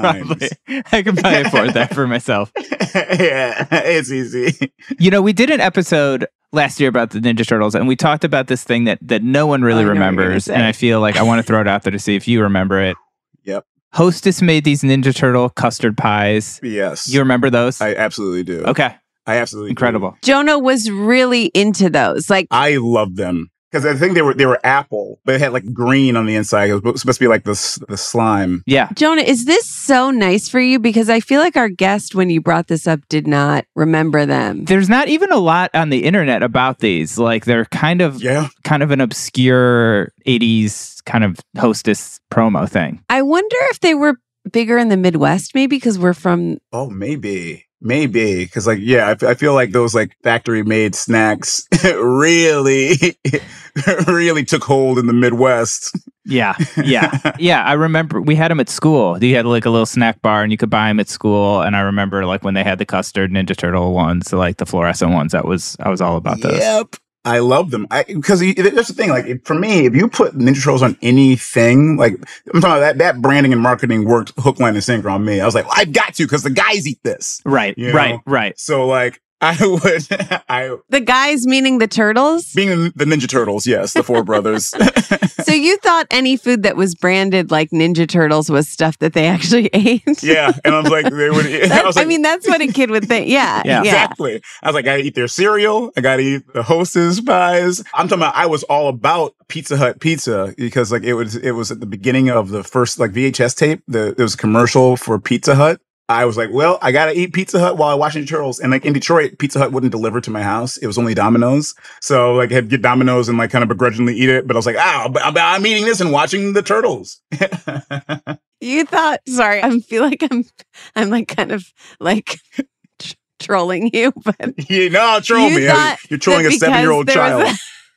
afford that for myself. Yeah, it's easy. We did an episode last year about the Ninja Turtles, and we talked about this thing that no one really remembers. And I feel like I want to throw it out there to see if you remember it. Yep. Hostess made these Ninja Turtle custard pies. Yes. You remember those? I absolutely do. Okay. I absolutely Incredible. do. Jonah was really into those. Like, I love them because I think they were apple, but it had like green on the inside. It was supposed to be like the slime. Yeah. Jonah, is this so nice for you? Because I feel like our guest, when you brought this up, did not remember them. There's not even a lot on the internet about these. Like they're kind of an obscure 80s kind of Hostess promo thing. I wonder if they were bigger in the Midwest, maybe because we're from. Oh, maybe. Because like, yeah, I feel like those like factory made snacks really took hold in the Midwest. Yeah. I remember we had them at school. You had like a little snack bar and you could buy them at school. And I remember like when they had the custard Ninja Turtle ones, like the fluorescent ones, I was all about those. Yep. I love them. Because that's the thing. Like for me, if you put Ninja Turtles on anything, like I'm talking about that branding and marketing worked hook, line, and sinker on me. I was like, I've got to because the guys eat this. Right. So like The guys meaning the turtles? Being the Ninja Turtles, yes, the 4 brothers. So you thought any food that was branded like Ninja Turtles was stuff that they actually ate? Yeah, and I was like, they would. That's what a kid would think. Yeah, exactly. I was like, I gotta eat their cereal. I gotta eat the Hostess pies. I'm talking about. I was all about Pizza Hut pizza because like it was at the beginning of the first like VHS tape. There was a commercial for Pizza Hut. I was like, well, I got to eat Pizza Hut while I watch Ninja Turtles. And like in Detroit, Pizza Hut wouldn't deliver to my house. It was only Domino's. So like I had to get Domino's and like kind of begrudgingly eat it. But I was like, but I'm eating this and watching the Turtles. You thought, sorry, I feel like I'm like kind of like trolling you. But troll me. You're trolling a 7-year-old child.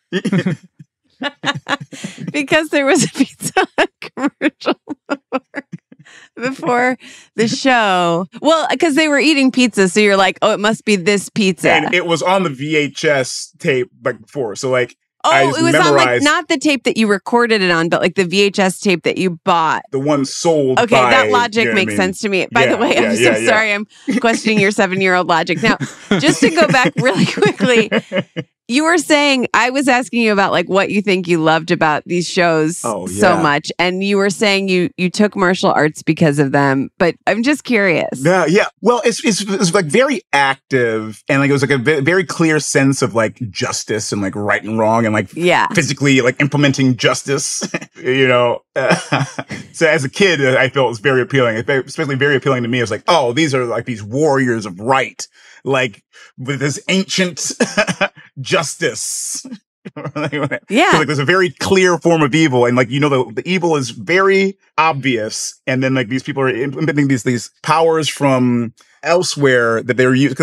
Because there was a Pizza Hut commercial before the show. Well, because they were eating pizza, so you're like, oh, it must be this pizza. And it was on the VHS tape like before. So like, it was on like not the tape that you recorded it on, but like the VHS tape that you bought. The one sold. Okay, that logic makes sense to me. By the way, I'm so sorry. I'm questioning your 7-year-old logic. Now, just to go back really quickly, you were saying, I was asking you about like what you think you loved about these shows so much. And you were saying you took martial arts because of them, but I'm just curious. Yeah. Well, it's like very active and like it was like a very clear sense of like justice and like right and wrong and like physically like implementing justice, So as a kid, I felt it was very appealing, especially very appealing to me. It was like, oh, these are like these warriors of right, like with this ancient justice. Yeah. So, like there's a very clear form of evil and like the evil is very obvious and then like these people are implementing these powers from elsewhere that they're used because like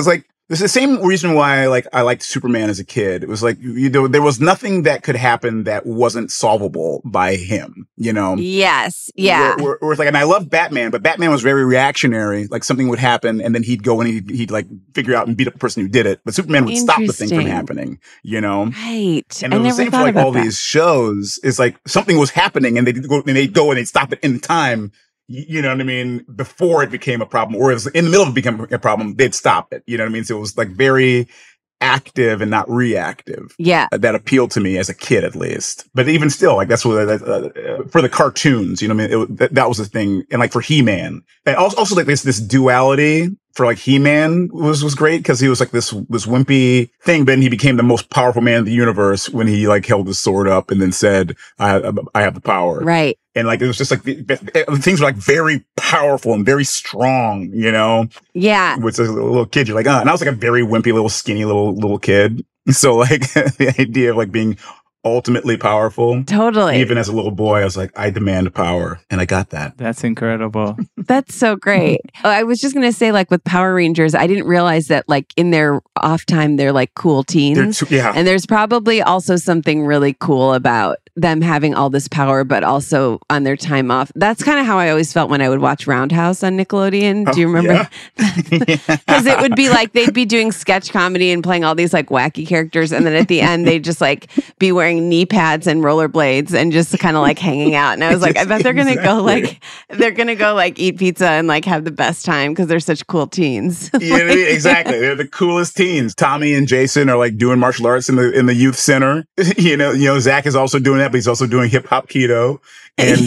This is the same reason why I liked Superman as a kid. It was like, there was nothing that could happen that wasn't solvable by him, you know? Yes. Yeah. Where it's like, and I love Batman, but Batman was very reactionary. Like something would happen and then he'd go and he'd like figure out and beat up the person who did it. But Superman would stop the thing from happening, you know? Right. And it was the same for like all these shows. It's like something was happening and they'd go and they'd stop it in time. You know what I mean? Before it became a problem, or it was in the middle of it becoming a problem, they'd stop it. You know what I mean? So it was like very active and not reactive. Yeah. That appealed to me as a kid, at least. But even still, like that's what for the cartoons, you know what I mean? That was the thing. And like for He-Man, and also like this duality for like He-Man was great because he was like this wimpy thing, but then he became the most powerful man in the universe when he like held his sword up and then said, I have the power. Right. And like, it was just like, things were like very powerful and very strong, you know? Yeah. With a little kid, you're like, and I was like a very wimpy little skinny little kid. So like the idea of like being ultimately powerful. Totally. Even as a little boy, I was like, I demand power. And I got that. That's incredible. That's so great. I was just going to say, like with Power Rangers, I didn't realize that like in their off time, they're like cool teens. Yeah. And there's probably also something really cool about them having all this power, but also on their time off. That's kind of how I always felt when I would watch Roundhouse on Nickelodeon. Do you remember? Because it would be like they'd be doing sketch comedy and playing all these like wacky characters. And then at the end, they'd just like be wearing knee pads and rollerblades and just kind of like hanging out. And I was like, I bet they're going to go like eat pizza and like have the best time because they're such cool teens. Yeah, exactly. They're the coolest teens. Tommy and Jason are like doing martial arts in the youth center. You know, Zach is also doing that, but he's also doing hip hop keto. And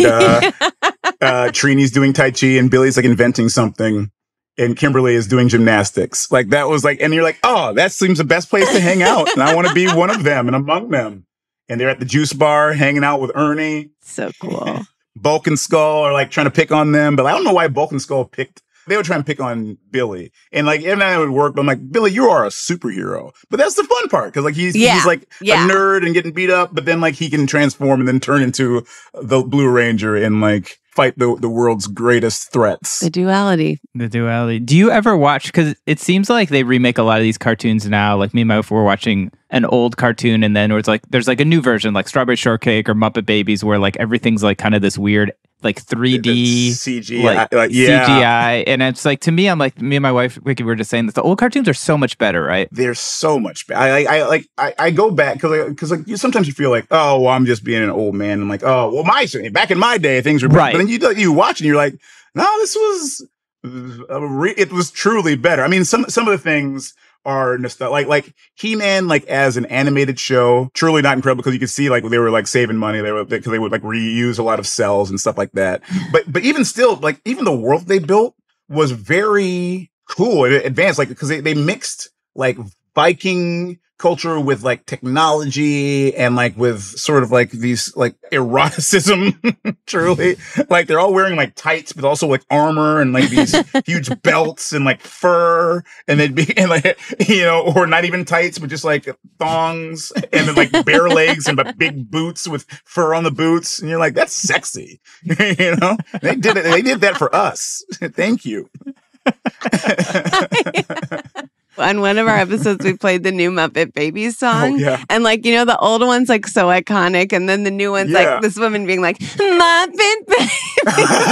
Trini's doing Tai Chi and Billy's like inventing something. And Kimberly is doing gymnastics. Like that was like, and you're like, oh, that seems the best place to hang out. And I want to be one of them and among them. And they're at the juice bar hanging out with Ernie. So cool. Bulk and Skull are like trying to pick on them. But I don't know why Bulk and Skull they would try and pick on Billy. And like, and that would work. But I'm like, Billy, you are a superhero. But that's the fun part. Cause like he's like a nerd and getting beat up. But then like he can transform and then turn into the Blue Ranger and like fight the world's greatest threats. The duality. Do you ever watch, because it seems like they remake a lot of these cartoons now. Like me and my wife were watching an old cartoon and then it's like there's like a new version like Strawberry Shortcake or Muppet Babies where like everything's like kind of this weird like 3D CGI, CGI. And it's like, to me, I'm like, me and my wife, Vicky, were just saying that the old cartoons are so much better, right? They're so much better. I go back because like sometimes you feel like, oh, well, I'm just being an old man. I'm like, oh, well, back in my day, things were better. Right. But then you watch and you're like, no, this was, it was truly better. I mean, some of the things are like He-Man, like as an animated show, truly not incredible because you could see like they were like saving money. Because they would like reuse a lot of cells and stuff like that. But even still, like even the world they built was very cool and advanced. Like because they mixed like Viking culture with like technology and like with sort of like these like eroticism. Truly, like they're all wearing like tights but also like armor and like these huge belts and like fur and they'd be and like, you know, or not even tights but just like thongs and then like bare legs and but big boots with fur on the boots and you're like, that's sexy. You know, they did that for us. Thank you. On one of our episodes, we played the new Muppet Babies song. Oh, yeah. And like, you know, the old one's like so iconic. And then the new one's like this woman being like, Muppet Babies.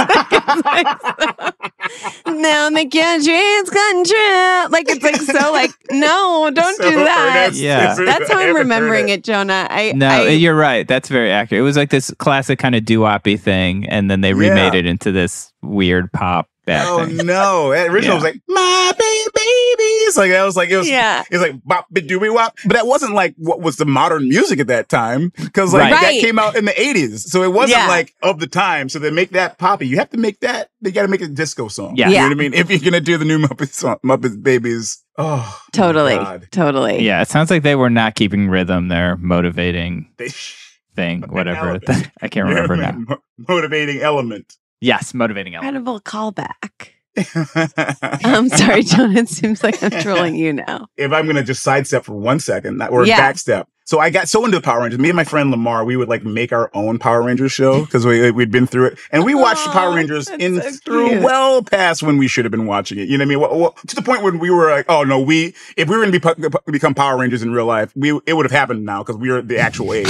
Now make your dreams come true. Like, it's like so like, no, don't do that. Yeah. That's how I'm remembering it, Jonah. You're right. That's very accurate. It was like this classic kind of doo-wop-y thing. And then they remade it into this weird pop bad thing. No. That original was like, my babies. Like, that was like, it was like, bop, bidooby wop. But that wasn't like what was the modern music at that time. Because like that came out in the 80s. So it wasn't like of the time. So they make that poppy. You have to make that. They got to make a disco song. Yeah. You know what I mean? If you're going to do the new Muppet song, Muppet Babies. Oh, Totally. Yeah. It sounds like they were not keeping rhythm. They're motivating thing, whatever. I can't remember now. Motivating element. Yes, motivating element. Incredible callback. I'm sorry, John. It seems like I'm trolling you now. If I'm going to just sidestep for 1 second or backstep, So I got so into Power Rangers. Me and my friend Lamar, we would like make our own Power Rangers show because we'd been through it, and we watched Power Rangers through well past when we should have been watching it. You know what I mean? Well, to the point when we were like, oh no, if we were going to become Power Rangers in real life, it would have happened now because we were the actual age.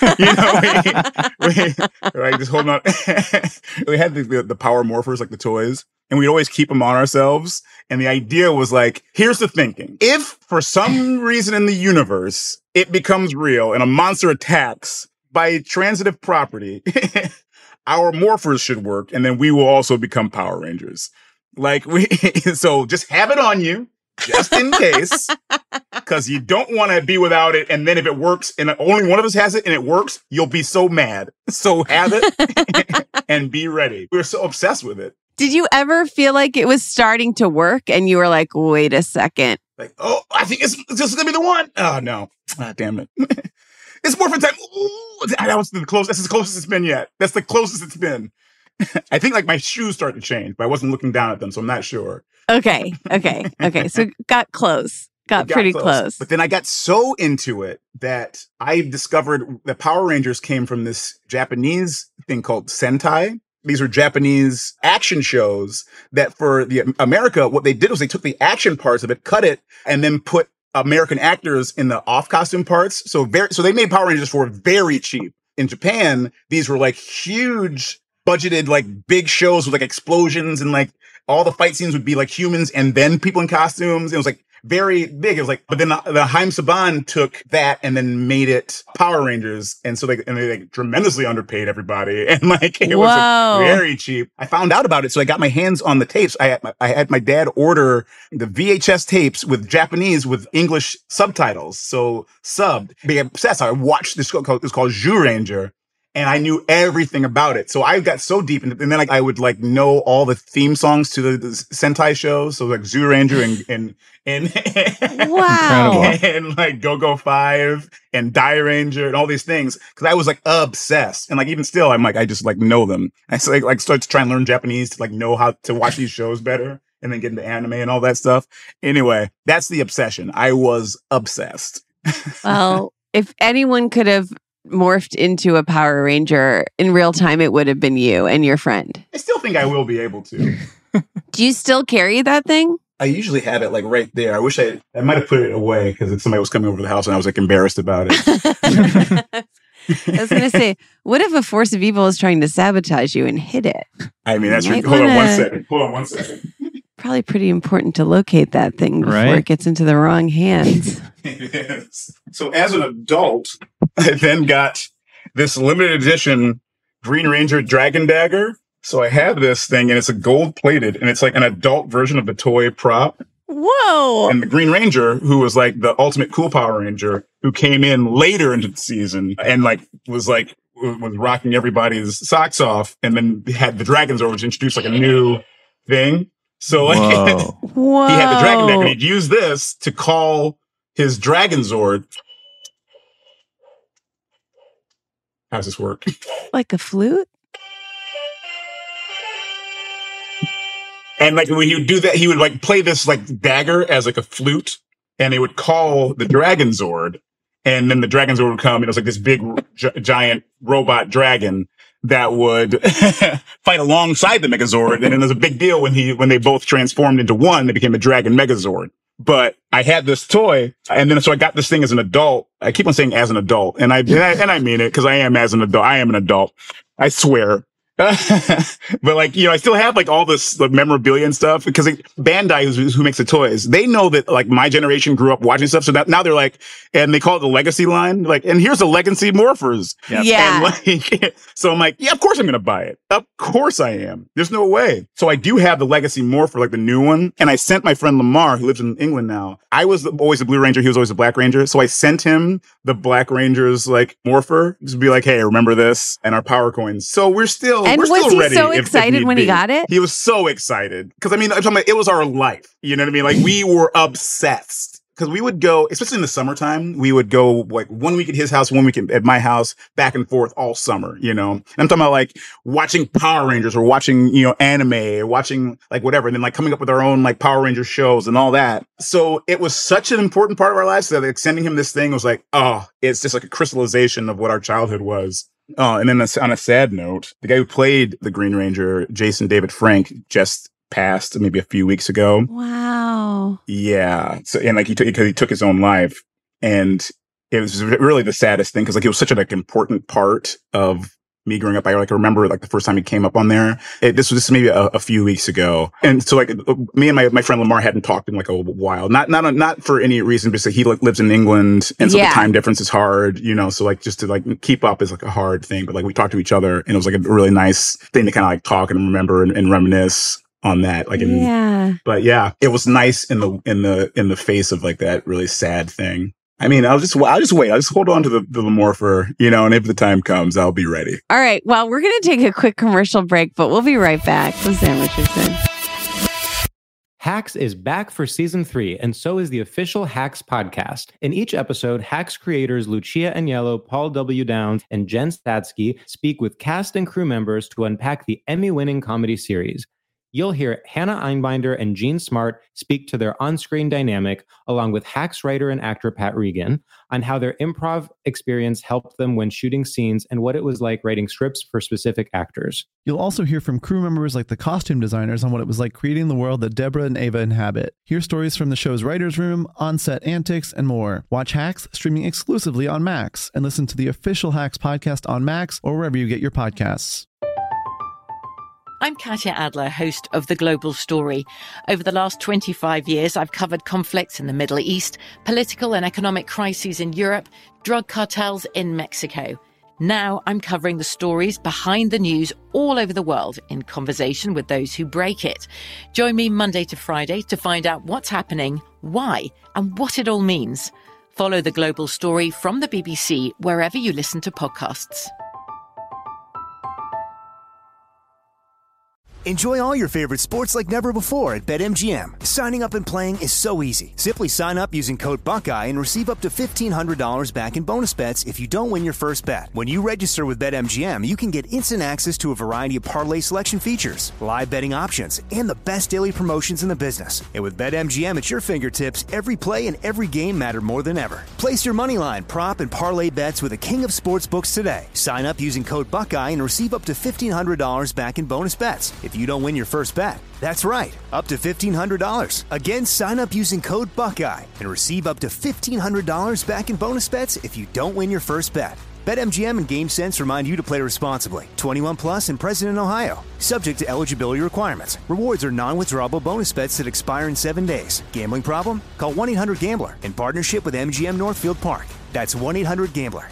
Right? Just holding on. We had the Power Morphers, like the toys. And we'd always keep them on ourselves. And the idea was like, here's the thinking. If for some reason in the universe, it becomes real and a monster attacks by transitive property, our morphers should work. And then we will also become Power Rangers. So just have it on you just in case, because you don't want to be without it. And then if it works and only one of us has it and it works, you'll be so mad. So have it and be ready. We were so obsessed with it. Did you ever feel like it was starting to work and you were like, wait a second? Like, oh, I think this is going to be the one. Oh, no. Ah, damn it. It's morphin' time. Ooh, that was the closest. That's as close as it's been yet. That's the closest it's been. I think like my shoes started to change, but I wasn't looking down at them, so I'm not sure. Okay. So got close. Got pretty close. But then I got so into it that I discovered that Power Rangers came from this Japanese thing called Sentai. These are Japanese action shows that for the America, what they did was they took the action parts of it, cut it, and then put American actors in the off costume parts. So they made Power Rangers for very cheap. In Japan, these were like huge budgeted, like big shows with like explosions and like all the fight scenes would be like humans and then people in costumes. It was like very big. It was like, but then the Haim Saban took that and then made it Power Rangers. And so they like tremendously underpaid everybody. And like, it was like, very cheap. I found out about it. So I got my hands on the tapes. I had my dad order the VHS tapes with Japanese with English subtitles. So subbed. Being obsessed. I watched this called Zyuranger. And I knew everything about it. So I got so deep. And then like, I would like know all the theme songs to the Sentai shows. So like Zyuranger and wow. And like Go-Go 5 and Die Ranger and all these things. Cause I was like obsessed. And like, even still, I'm like, I just like know them. I like start to try and learn Japanese to like know how to watch these shows better and then get into anime and all that stuff. Anyway, that's the obsession. I was obsessed. Well, if anyone could have morphed into a Power Ranger in real time, it would have been you and your friend. I still think I will be able to. Do you still carry that thing? I usually have it like right there. I wish I might have put it away because somebody was coming over the house and I was like embarrassed about it. I was going to say, what if a force of evil is trying to sabotage you and hit it? I mean, that's Hold on one second. Probably pretty important to locate that thing before it gets into the wrong hands. It is. So as an adult, I then got this limited edition Green Ranger Dragon Dagger. So I have this thing and it's a gold plated and it's like an adult version of the toy prop. Whoa. And the Green Ranger, who was like the ultimate cool Power Ranger, who came in later into the season and was rocking everybody's socks off and then had the Dragon Zord, which introduced like a new thing. So like he had the Dragon Dagger and he'd use this to call his Dragon Zord. How does this work? Like a flute? And like when he would do that, he would like play this like dagger as like a flute, and he would call the Dragon Zord, and then the Dragon Zord would come, and it was like this big giant robot dragon that would fight alongside the Megazord. And then there's a big deal when they both transformed into one, they became a Dragon Megazord. But I had this toy, and then so I got this thing as an adult. I keep on saying as an adult, and I mean it because I am as an adult. I am an adult. I swear. But like, you know, I still have like all this like, memorabilia and stuff because like, Bandai, who makes the toys, they know that like my generation grew up watching stuff. So now they're like, and they call it the legacy line. Like, and here's the legacy morphers. Yep. Yeah. And like, so I'm like, yeah, of course I'm going to buy it. Of course I am. There's no way. So I do have the legacy morpher, like the new one. And I sent my friend Lamar, who lives in England now. I was always the Blue Ranger. He was always the Black Ranger. So I sent him the Black Ranger's like morpher just to be like, hey, remember this and our power coins. So we're still And was he ready so excited when he got it? He was so excited. Because, I mean, it was our life. You know what I mean? Like, we were obsessed. because we would go, especially in the summertime, we would go like 1 week at his house, 1 week at my house, back and forth all summer, you know? And I'm talking about like watching Power Rangers or watching, you know, anime or watching like whatever. And then like coming up with our own like Power Ranger shows and all that. So it was such an important part of our lives that like, sending him this thing was like, oh, it's just like a crystallization of what our childhood was. And then on a sad note, the guy who played the Green Ranger, Jason David Frank, just passed maybe a few weeks ago. Wow. Yeah. So, and like he took his own life, and it was really the saddest thing because like it was such an like important part of me growing up. I like remember like the first time he came up on there. This was just maybe a few weeks ago, and so like me and my friend Lamar hadn't talked in like a while. Not for any reason, because he like lives in England, and so the time difference is hard, you know. So like just to like keep up is like a hard thing. But like we talked to each other, and it was like a really nice thing to kind of like talk and remember and reminisce on that. Like, but yeah, it was nice in the face of like that really sad thing. I mean, I'll just wait. I'll just hold on to the Lemorpher, you know, and if the time comes, I'll be ready. All right. Well, we're going to take a quick commercial break, but we'll be right back with Sam Richardson. Hacks is back for season 3, and so is the official Hacks podcast. In each episode, Hacks creators Lucia Aniello, Paul W. Downs, and Jen Statsky speak with cast and crew members to unpack the Emmy-winning comedy series. You'll hear Hannah Einbinder and Jean Smart speak to their on-screen dynamic, along with Hacks writer and actor Pat Regan, on how their improv experience helped them when shooting scenes and what it was like writing scripts for specific actors. You'll also hear from crew members like the costume designers on what it was like creating the world that Deborah and Ava inhabit. Hear stories from the show's writer's room, on-set antics, and more. Watch Hacks streaming exclusively on Max, and listen to the official Hacks podcast on Max or wherever you get your podcasts. I'm Katya Adler, host of The Global Story. Over the last 25 years, I've covered conflicts in the Middle East, political and economic crises in Europe, drug cartels in Mexico. Now I'm covering the stories behind the news all over the world in conversation with those who break it. Join me Monday to Friday to find out what's happening, why, and what it all means. Follow The Global Story from the BBC wherever you listen to podcasts. Enjoy all your favorite sports like never before at BetMGM. Signing up and playing is so easy. Simply sign up using code Buckeye and receive up to $1,500 back in bonus bets if you don't win your first bet. When you register with BetMGM, you can get instant access to a variety of parlay selection features, live betting options, and the best daily promotions in the business. And with BetMGM at your fingertips, every play and every game matter more than ever. Place your moneyline, prop, and parlay bets with the king of sportsbooks today. Sign up using code Buckeye and receive up to $1,500 back in bonus bets if you don't win your first bet. That's right, up to $1,500. Again, sign up using code Buckeye and receive up to $1,500 back in bonus bets if you don't win your first bet. BetMGM and GameSense remind you to play responsibly. 21 plus and present in Ohio. Subject to eligibility requirements. Rewards are non-withdrawable bonus bets that expire in 7 days. Gambling problem? Call 1-800-GAMBLER in partnership with MGM Northfield Park. That's 1-800-GAMBLER.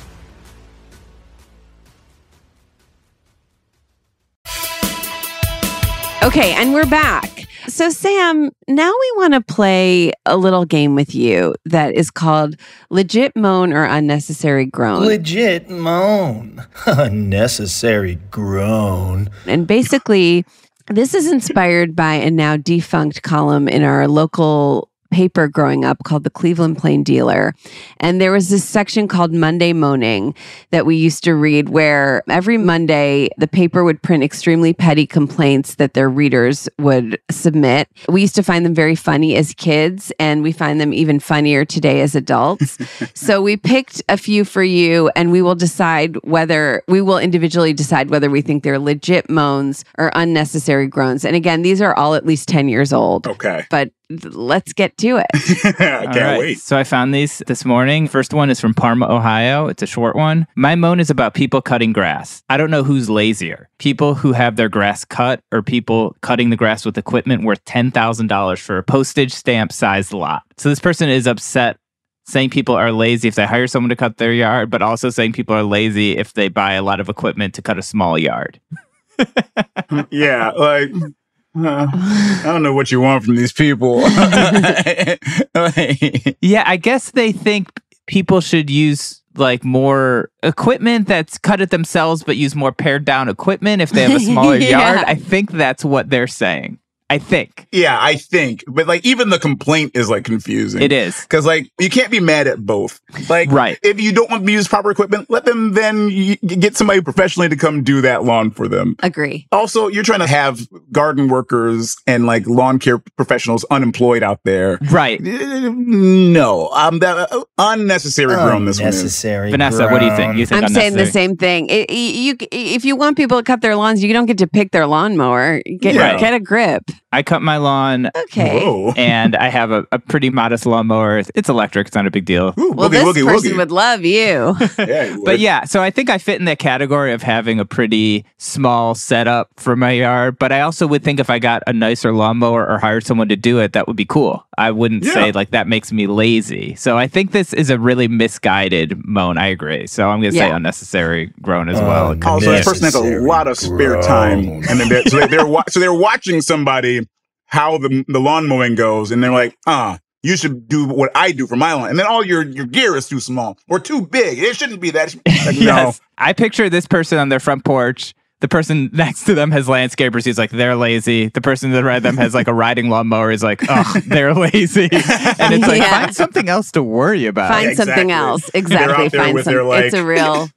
Okay, and we're back. So, Sam, now we want to play a little game with you that is called Legit Moan or Unnecessary Groan. Legit moan. Unnecessary groan. And basically, this is inspired by a now defunct column in our local paper growing up called the Cleveland Plain Dealer. And there was this section called Monday Moaning that we used to read, where every Monday the paper would print extremely petty complaints that their readers would submit. We used to find them very funny as kids, and we find them even funnier today as adults. So we picked a few for you, and we will individually decide whether we think they're legit moans or unnecessary groans. And again, these are all at least 10 years old. Okay. But let's get to it. I can't wait. So I found these this morning. First one is from Parma, Ohio. It's a short one. My moan is about people cutting grass. I don't know who's lazier. People who have their grass cut or people cutting the grass with equipment worth $10,000 for a postage stamp sized lot. So this person is upset, saying people are lazy if they hire someone to cut their yard, but also saying people are lazy if they buy a lot of equipment to cut a small yard. Yeah, like... I don't know what you want from these people. Yeah, I guess they think people should use like more equipment that's cut it themselves, but use more pared down equipment if they have a smaller yard. I think that's what they're saying. I think. Yeah, I think. But like even the complaint is like confusing. It is. Because like you can't be mad at both. Like Right. if you don't want to use proper equipment, let them then get somebody professionally to come do that lawn for them. Agree. Also, you're trying to have garden workers and like lawn care professionals unemployed out there. Right. No, that unnecessary groan this one is. Unnecessary. Vanessa, what do you think? You think I'm saying the unnecessary? same thing. If you want people to cut their lawns, you don't get to pick their lawnmower. Get a grip. I cut my lawn Okay. Whoa. and I have a pretty modest lawnmower. It's electric. It's not a big deal. Ooh, Well, woogie, this woogie, person woogie. would love you. Yeah, you But would. yeah, so I think I fit in that category of having a pretty small setup for my yard. But I also would think if I got a nicer lawnmower or hired someone to do it, that would be cool. I wouldn't say like that makes me lazy. So I think this is a really misguided moan. I agree. So I'm going to say unnecessary groan as well. Also, this person has a lot of spare time, and then they're watching somebody how the lawn mowing goes, and they're like, you should do what I do for my lawn, and then all your gear is too small or too big. It shouldn't be that. Like, Yes. I picture this person on their front porch. The person next to them has landscapers. He's like, they're lazy. The person to the right of them has like a riding lawnmower. He's like, oh, they're lazy. And it's like, Yeah. find something else to worry about. Find something exactly. else. They're Exactly. out there Find with something. their, like- It's a real.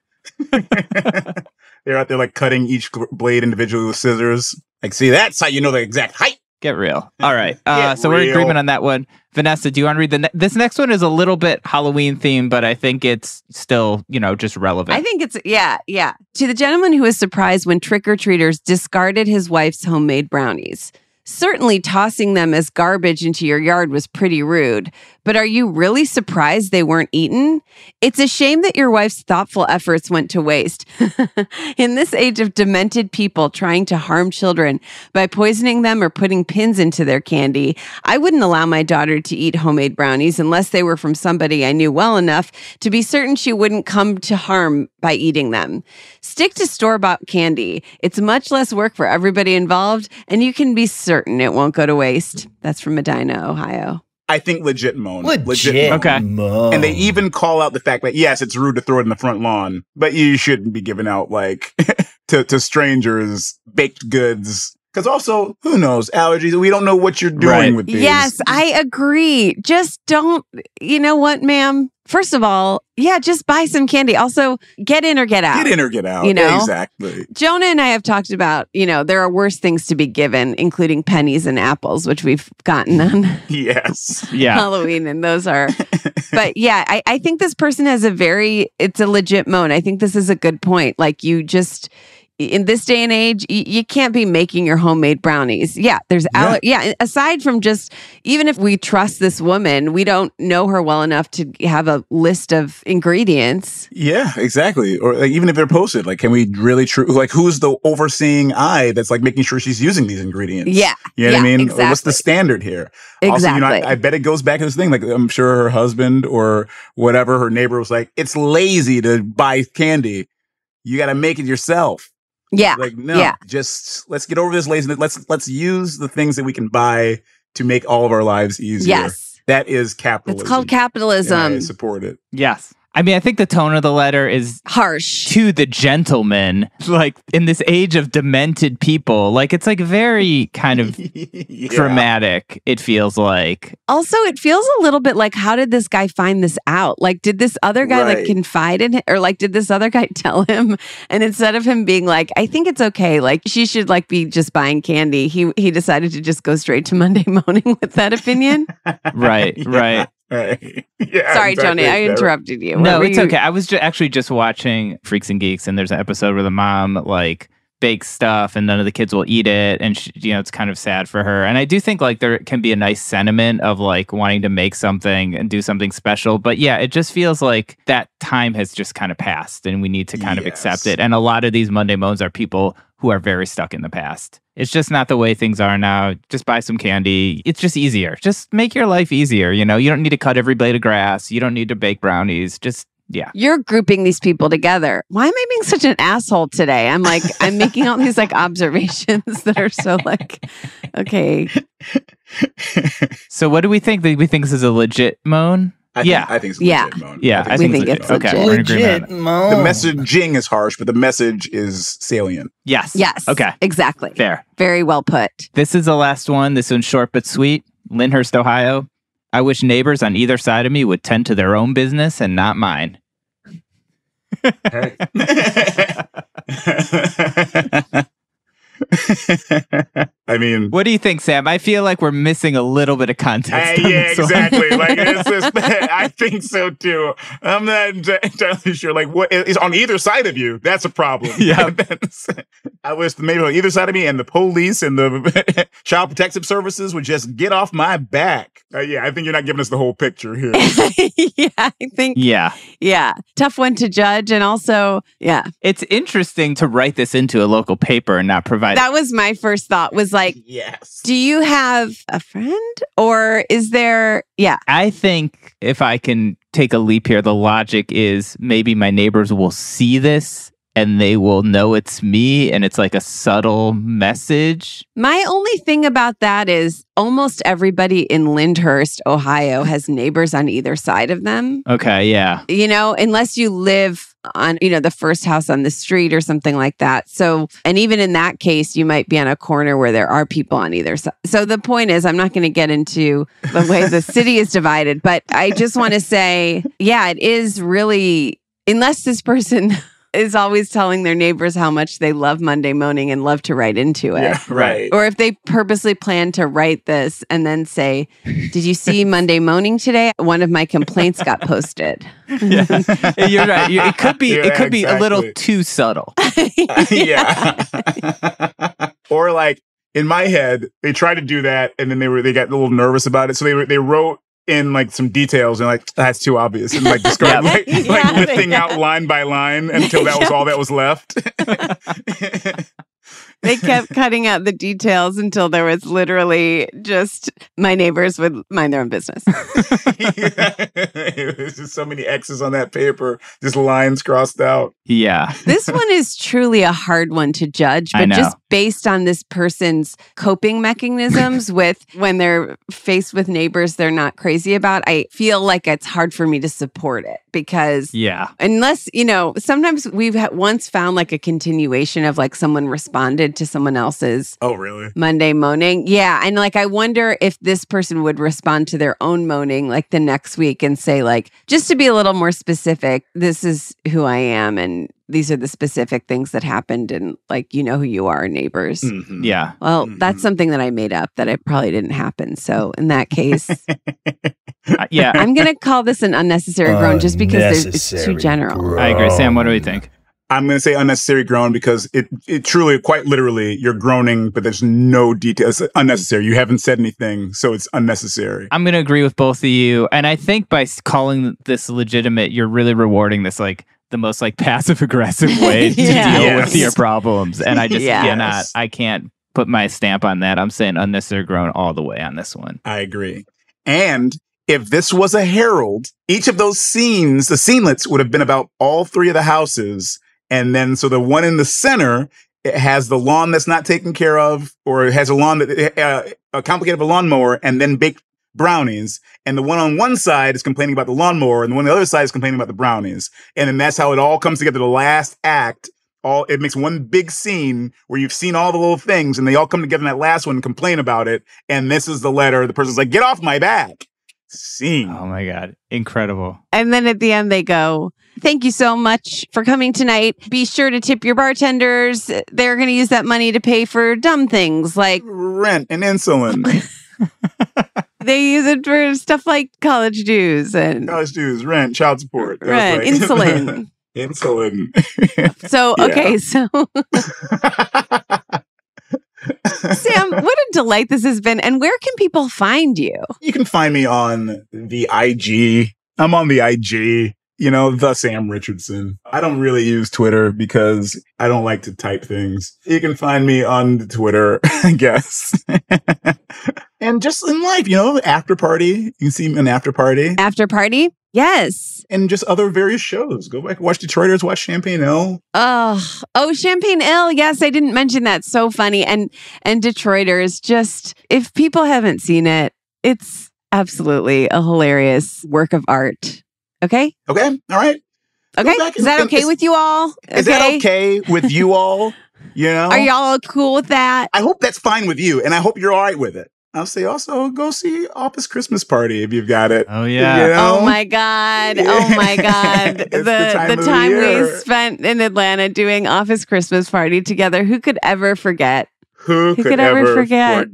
They're out there like cutting each blade individually with scissors. Like, see, that's how you know the exact height. Get real. All right. Get So we're in real. agreement on that one. Vanessa, do you want to read this next one is a little bit Halloween themed, but I think it's still, just relevant. I think it's, yeah. To the gentleman who was surprised when trick-or-treaters discarded his wife's homemade brownies. Certainly tossing them as garbage into your yard was pretty rude, but are you really surprised they weren't eaten? It's a shame that your wife's thoughtful efforts went to waste. In this age of demented people trying to harm children by poisoning them or putting pins into their candy, I wouldn't allow my daughter to eat homemade brownies unless they were from somebody I knew well enough to be certain she wouldn't come to harm by eating them. Stick to store-bought candy. It's much less work for everybody involved, and you can be certain it won't go to waste. That's from Medina, Ohio. I think legit moan. Legit. moan. Okay. Moan. And they even call out the fact that, yes, it's rude to throw it in the front lawn, but you shouldn't be giving out, like, to strangers baked goods. Because also, who knows, allergies. We don't know what you're doing Right. with these. Yes, I agree. Just don't, you know what, ma'am? First of all, just buy some candy. Also, get in or get out. Get in or get out. You know? Exactly. Jonah and I have talked about, there are worse things to be given, including pennies and apples, which we've gotten on Yes. yeah. Halloween. And those are, but yeah, I think this person has it's a legit moan. I think this is a good point. Like in this day and age, you can't be making your homemade brownies. Yeah, there's aside from just, even if we trust this woman, we don't know her well enough to have a list of ingredients. Yeah, exactly. Or like, even if they're posted, like, can we really like, who's the overseeing eye that's like making sure she's using these ingredients? Yeah. You know what I mean? Exactly. Or what's the standard here? Exactly. Also, I bet it goes back to this thing. Like, I'm sure her husband or whatever, her neighbor was like, it's lazy to buy candy. You got to make it yourself. Yeah. Like, no, just let's get over this laziness. Let's use the things that we can buy to make all of our lives easier. Yes. That is capitalism. It's called capitalism. And I support it. Yes. I mean, I think the tone of the letter is Harsh. to the gentleman, like in this age of demented people. Like, it's like very kind of dramatic, it feels like. Also, it feels a little bit like, how did this guy find this out? Like, did this other guy like Right. confide in him? Or like, did this other guy tell him? And instead of him being like, I think it's okay, like she should like be just buying candy, he decided to just go straight to Monday moaning with that opinion. Right. Right. Yeah, Sorry, exactly. Joni, I interrupted you. No, What were it's you- okay. I was actually just watching Freaks and Geeks, and there's an episode where the mom like bakes stuff and none of the kids will eat it, and it's kind of sad for her. And I do think like there can be a nice sentiment of like wanting to make something and do something special, but yeah, it just feels like that time has just kind of passed, and we need to kind of accept it. And a lot of these Monday moans are people who are very stuck in the past. It's just not the way things are now. Just buy some candy. It's just easier. Just make your life easier. You don't need to cut every blade of grass. You don't need to bake brownies. Just, yeah. You're grouping these people together. Why am I being such an asshole today? I'm making all these like observations that are so like, okay. So what do we think? Do we think this is a legit moan? I think it's Yeah. legit moan. Yeah, I We think think it's it's legit. Okay, legit. we're in agreement. Legit on moan. The messaging is harsh, but the message is salient. Yes. Yes. Okay. Exactly. Fair. Very well put. This is the last one. This one's short but sweet. Lyndhurst, Ohio. I wish neighbors on either side of me would tend to their own business and not mine. I mean, What do you think, Sam? I feel like we're missing a little bit of context. on yeah, this one. exactly. Like, it's just, I think so too. I'm not entirely sure. Like, what is on either side of you? That's a problem. Yeah. I wish maybe on either side of me and the police and the child protective services would just get off my back. Yeah, I think you're not giving us the whole picture here. Yeah, I think. Yeah. Yeah. Tough one to judge. And also, yeah. It's interesting to write this into a local paper and not provide That was my first thought was like, Yes. do you have a friend or is there, yeah. I think if I can take a leap here, the logic is maybe my neighbors will see this and they will know it's me and it's like a subtle message. My only thing about that is almost everybody in Lyndhurst, Ohio has neighbors on either side of them. Okay, yeah. You know, unless you live on, you know, the first house on the street or something like that. So, and even in that case, you might be on a corner where there are people on either side. So the point is, I'm not going to get into the way the city is divided, but I just want to say, yeah, it is really, unless this person is always telling their neighbors how much they love Monday moaning and love to write into it. Yeah, right. Or if they purposely plan to write this and then say, did you see Monday moaning today? One of my complaints got posted. Yeah. You're right. It could be Yeah, it could be a little exactly. too subtle. Yeah. Or like in my head, they tried to do that and then they got a little nervous about it. So they wrote in like some details and like, that's too obvious. And like describe like Yeah, lifting out line by line until that was all that was left. They kept cutting out the details until there was literally just my neighbors would mind their own business. There's just so many X's on that paper, just lines crossed out. Yeah. This one is truly a hard one to judge, I but know. just based on this person's coping mechanisms with when they're faced with neighbors they're not crazy about, I feel like it's hard for me to support it because Yeah. unless, you know, sometimes we've once found like a continuation of like someone responded to someone else's Oh, really? Monday moaning. Yeah. And like, I wonder if this person would respond to their own moaning like the next week and say, like, just to be a little more specific, this is who I am. And these are the specific things that happened. And like, you know who you are, neighbors. Mhm. Yeah. Well, Mhm. that's something that I made up that it probably didn't happen. So in that case, Yeah. I'm going to call this an unnecessary groan just because it's too Unnecessary general. I agree. Sam, what do we think? I'm going to say unnecessary groan because it truly, quite literally, you're groaning, but there's no detail. It's unnecessary. You haven't said anything, so it's unnecessary. I'm going to agree with both of you. And I think by calling this legitimate, you're really rewarding this like the most like passive aggressive way to Yeah. deal Yes. with your problems. And I just Yes. I can't put my stamp on that. I'm saying unnecessary groan all the way on this one. I agree. And if this was a herald, each of those scenes, the scenelets would have been about all three of the houses. And then, so the one in the center, it has the lawn that's not taken care of, or it has a lawn that, a complicated lawnmower and then baked brownies. And the one on one side is complaining about the lawnmower and the one on the other side is complaining about the brownies. And then that's how it all comes together. The last act, it makes one big scene where you've seen all the little things and they all come together in that last one and complain about it. And this is the letter. The person's like, get off my back. Scene. Oh my God. Incredible. And then at the end, they go, thank you so much for coming tonight. Be sure to tip your bartenders. They're going to use that money to pay for dumb things like Rent and insulin. they use it for stuff like college dues and College dues, rent, child support. That rent, was like- insulin. Insulin. So, Yeah. okay, so Sam, what a delight this has been. And where can people find you? You can find me on the IG. I'm on the IG, the Sam Richardson. I don't really use Twitter because I don't like to type things. You can find me on the Twitter, I guess. And just in life, After Party. You can see me on After Party. After Party? Yes. And just other various shows. Go back, watch Detroiters, watch Champagne L. Oh, Champagne Ill. Yes, I didn't mention that. So funny. And Detroiters, just if people haven't seen it, it's absolutely a hilarious work of art. Okay? Okay. All right. Okay. Is that okay with you all? Is that okay with you all? You know? Are y'all cool with that? I hope that's fine with you, and I hope you're all right with it. I'll say also go see Office Christmas Party if you've got it. Oh, yeah. You know? Oh, my God. Oh, my God. the time we spent in Atlanta doing Office Christmas Party together. Who could ever forget? Who could ever forget?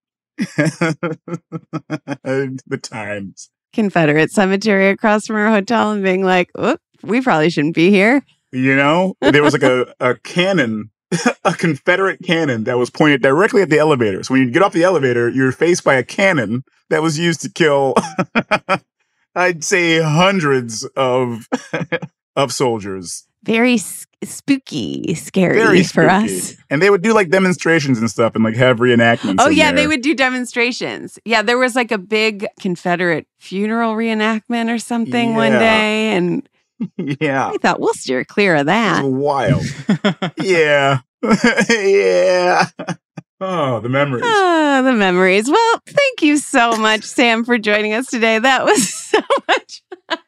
The times. Confederate cemetery across from our hotel and being like, "Oop, we probably shouldn't be here." You know, there was like a cannon, a Confederate cannon that was pointed directly at the elevator. So when you get off the elevator, you're faced by a cannon that was used to kill, I'd say, hundreds of soldiers. Very spooky, scary Very for spooky. us. And they would do like demonstrations and stuff and like have reenactments. Oh, yeah, there. they would do demonstrations. Yeah, there was like a big Confederate funeral reenactment or something one day. And yeah, I thought, we'll steer clear of that. It's wild. Yeah. Yeah. Oh, the memories. Oh, the memories. Well, thank you so much, Sam, for joining us today. That was so much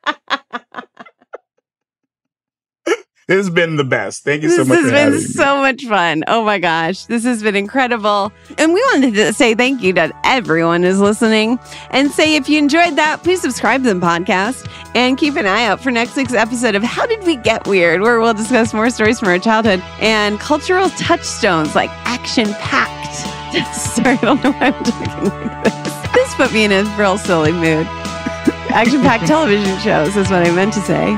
This has been the best. Thank you so much for having me. This has been so much fun. Oh my gosh. This has been incredible. And we wanted to say thank you to everyone who's listening and say if you enjoyed that, please subscribe to the podcast and keep an eye out for next week's episode of How Did We Get Weird, where we'll discuss more stories from our childhood and cultural touchstones like action-packed. Sorry, I don't know why I'm talking like this. This put me in a real silly mood. Action-packed television shows is what I meant to say.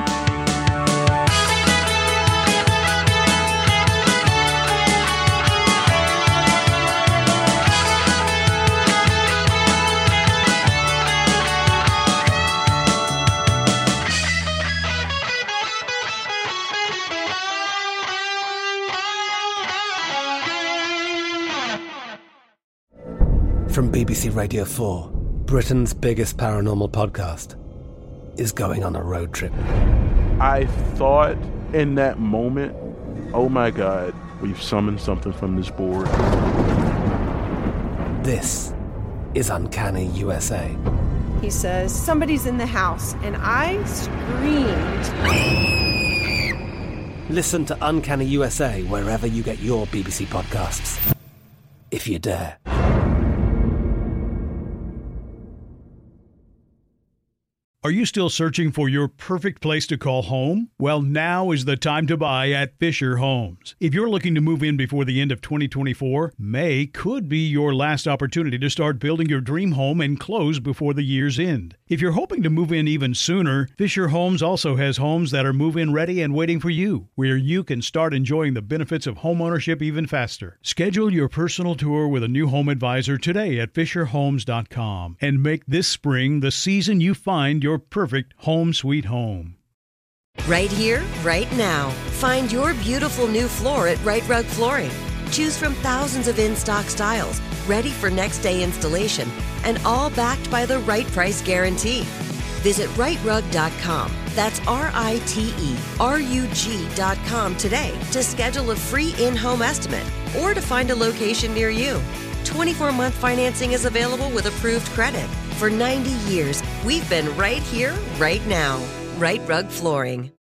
From BBC Radio 4, Britain's biggest paranormal podcast is going on a road trip. I thought in that moment, oh my God, we've summoned something from this board. This is Uncanny USA. He says, somebody's in the house, and I screamed. Listen to Uncanny USA wherever you get your BBC podcasts, if you dare. Are you still searching for your perfect place to call home? Well, now is the time to buy at Fisher Homes. If you're looking to move in before the end of 2024, May could be your last opportunity to start building your dream home and close before the year's end. If you're hoping to move in even sooner, Fisher Homes also has homes that are move-in ready and waiting for you, where you can start enjoying the benefits of homeownership even faster. Schedule your personal tour with a new home advisor today at FisherHomes.com and make this spring the season you find your perfect home sweet home. Right here, right now. Find your beautiful new floor at Rite Rug Flooring. Choose from thousands of in-stock styles, ready for next day installation, and all backed by the right price guarantee. Visit riterug.com. That's RITERUG.com today to schedule a free in-home estimate or to find a location near you. 24-month financing is available with approved credit. For 90 years, we've been right here, right now. Rite Rug Flooring.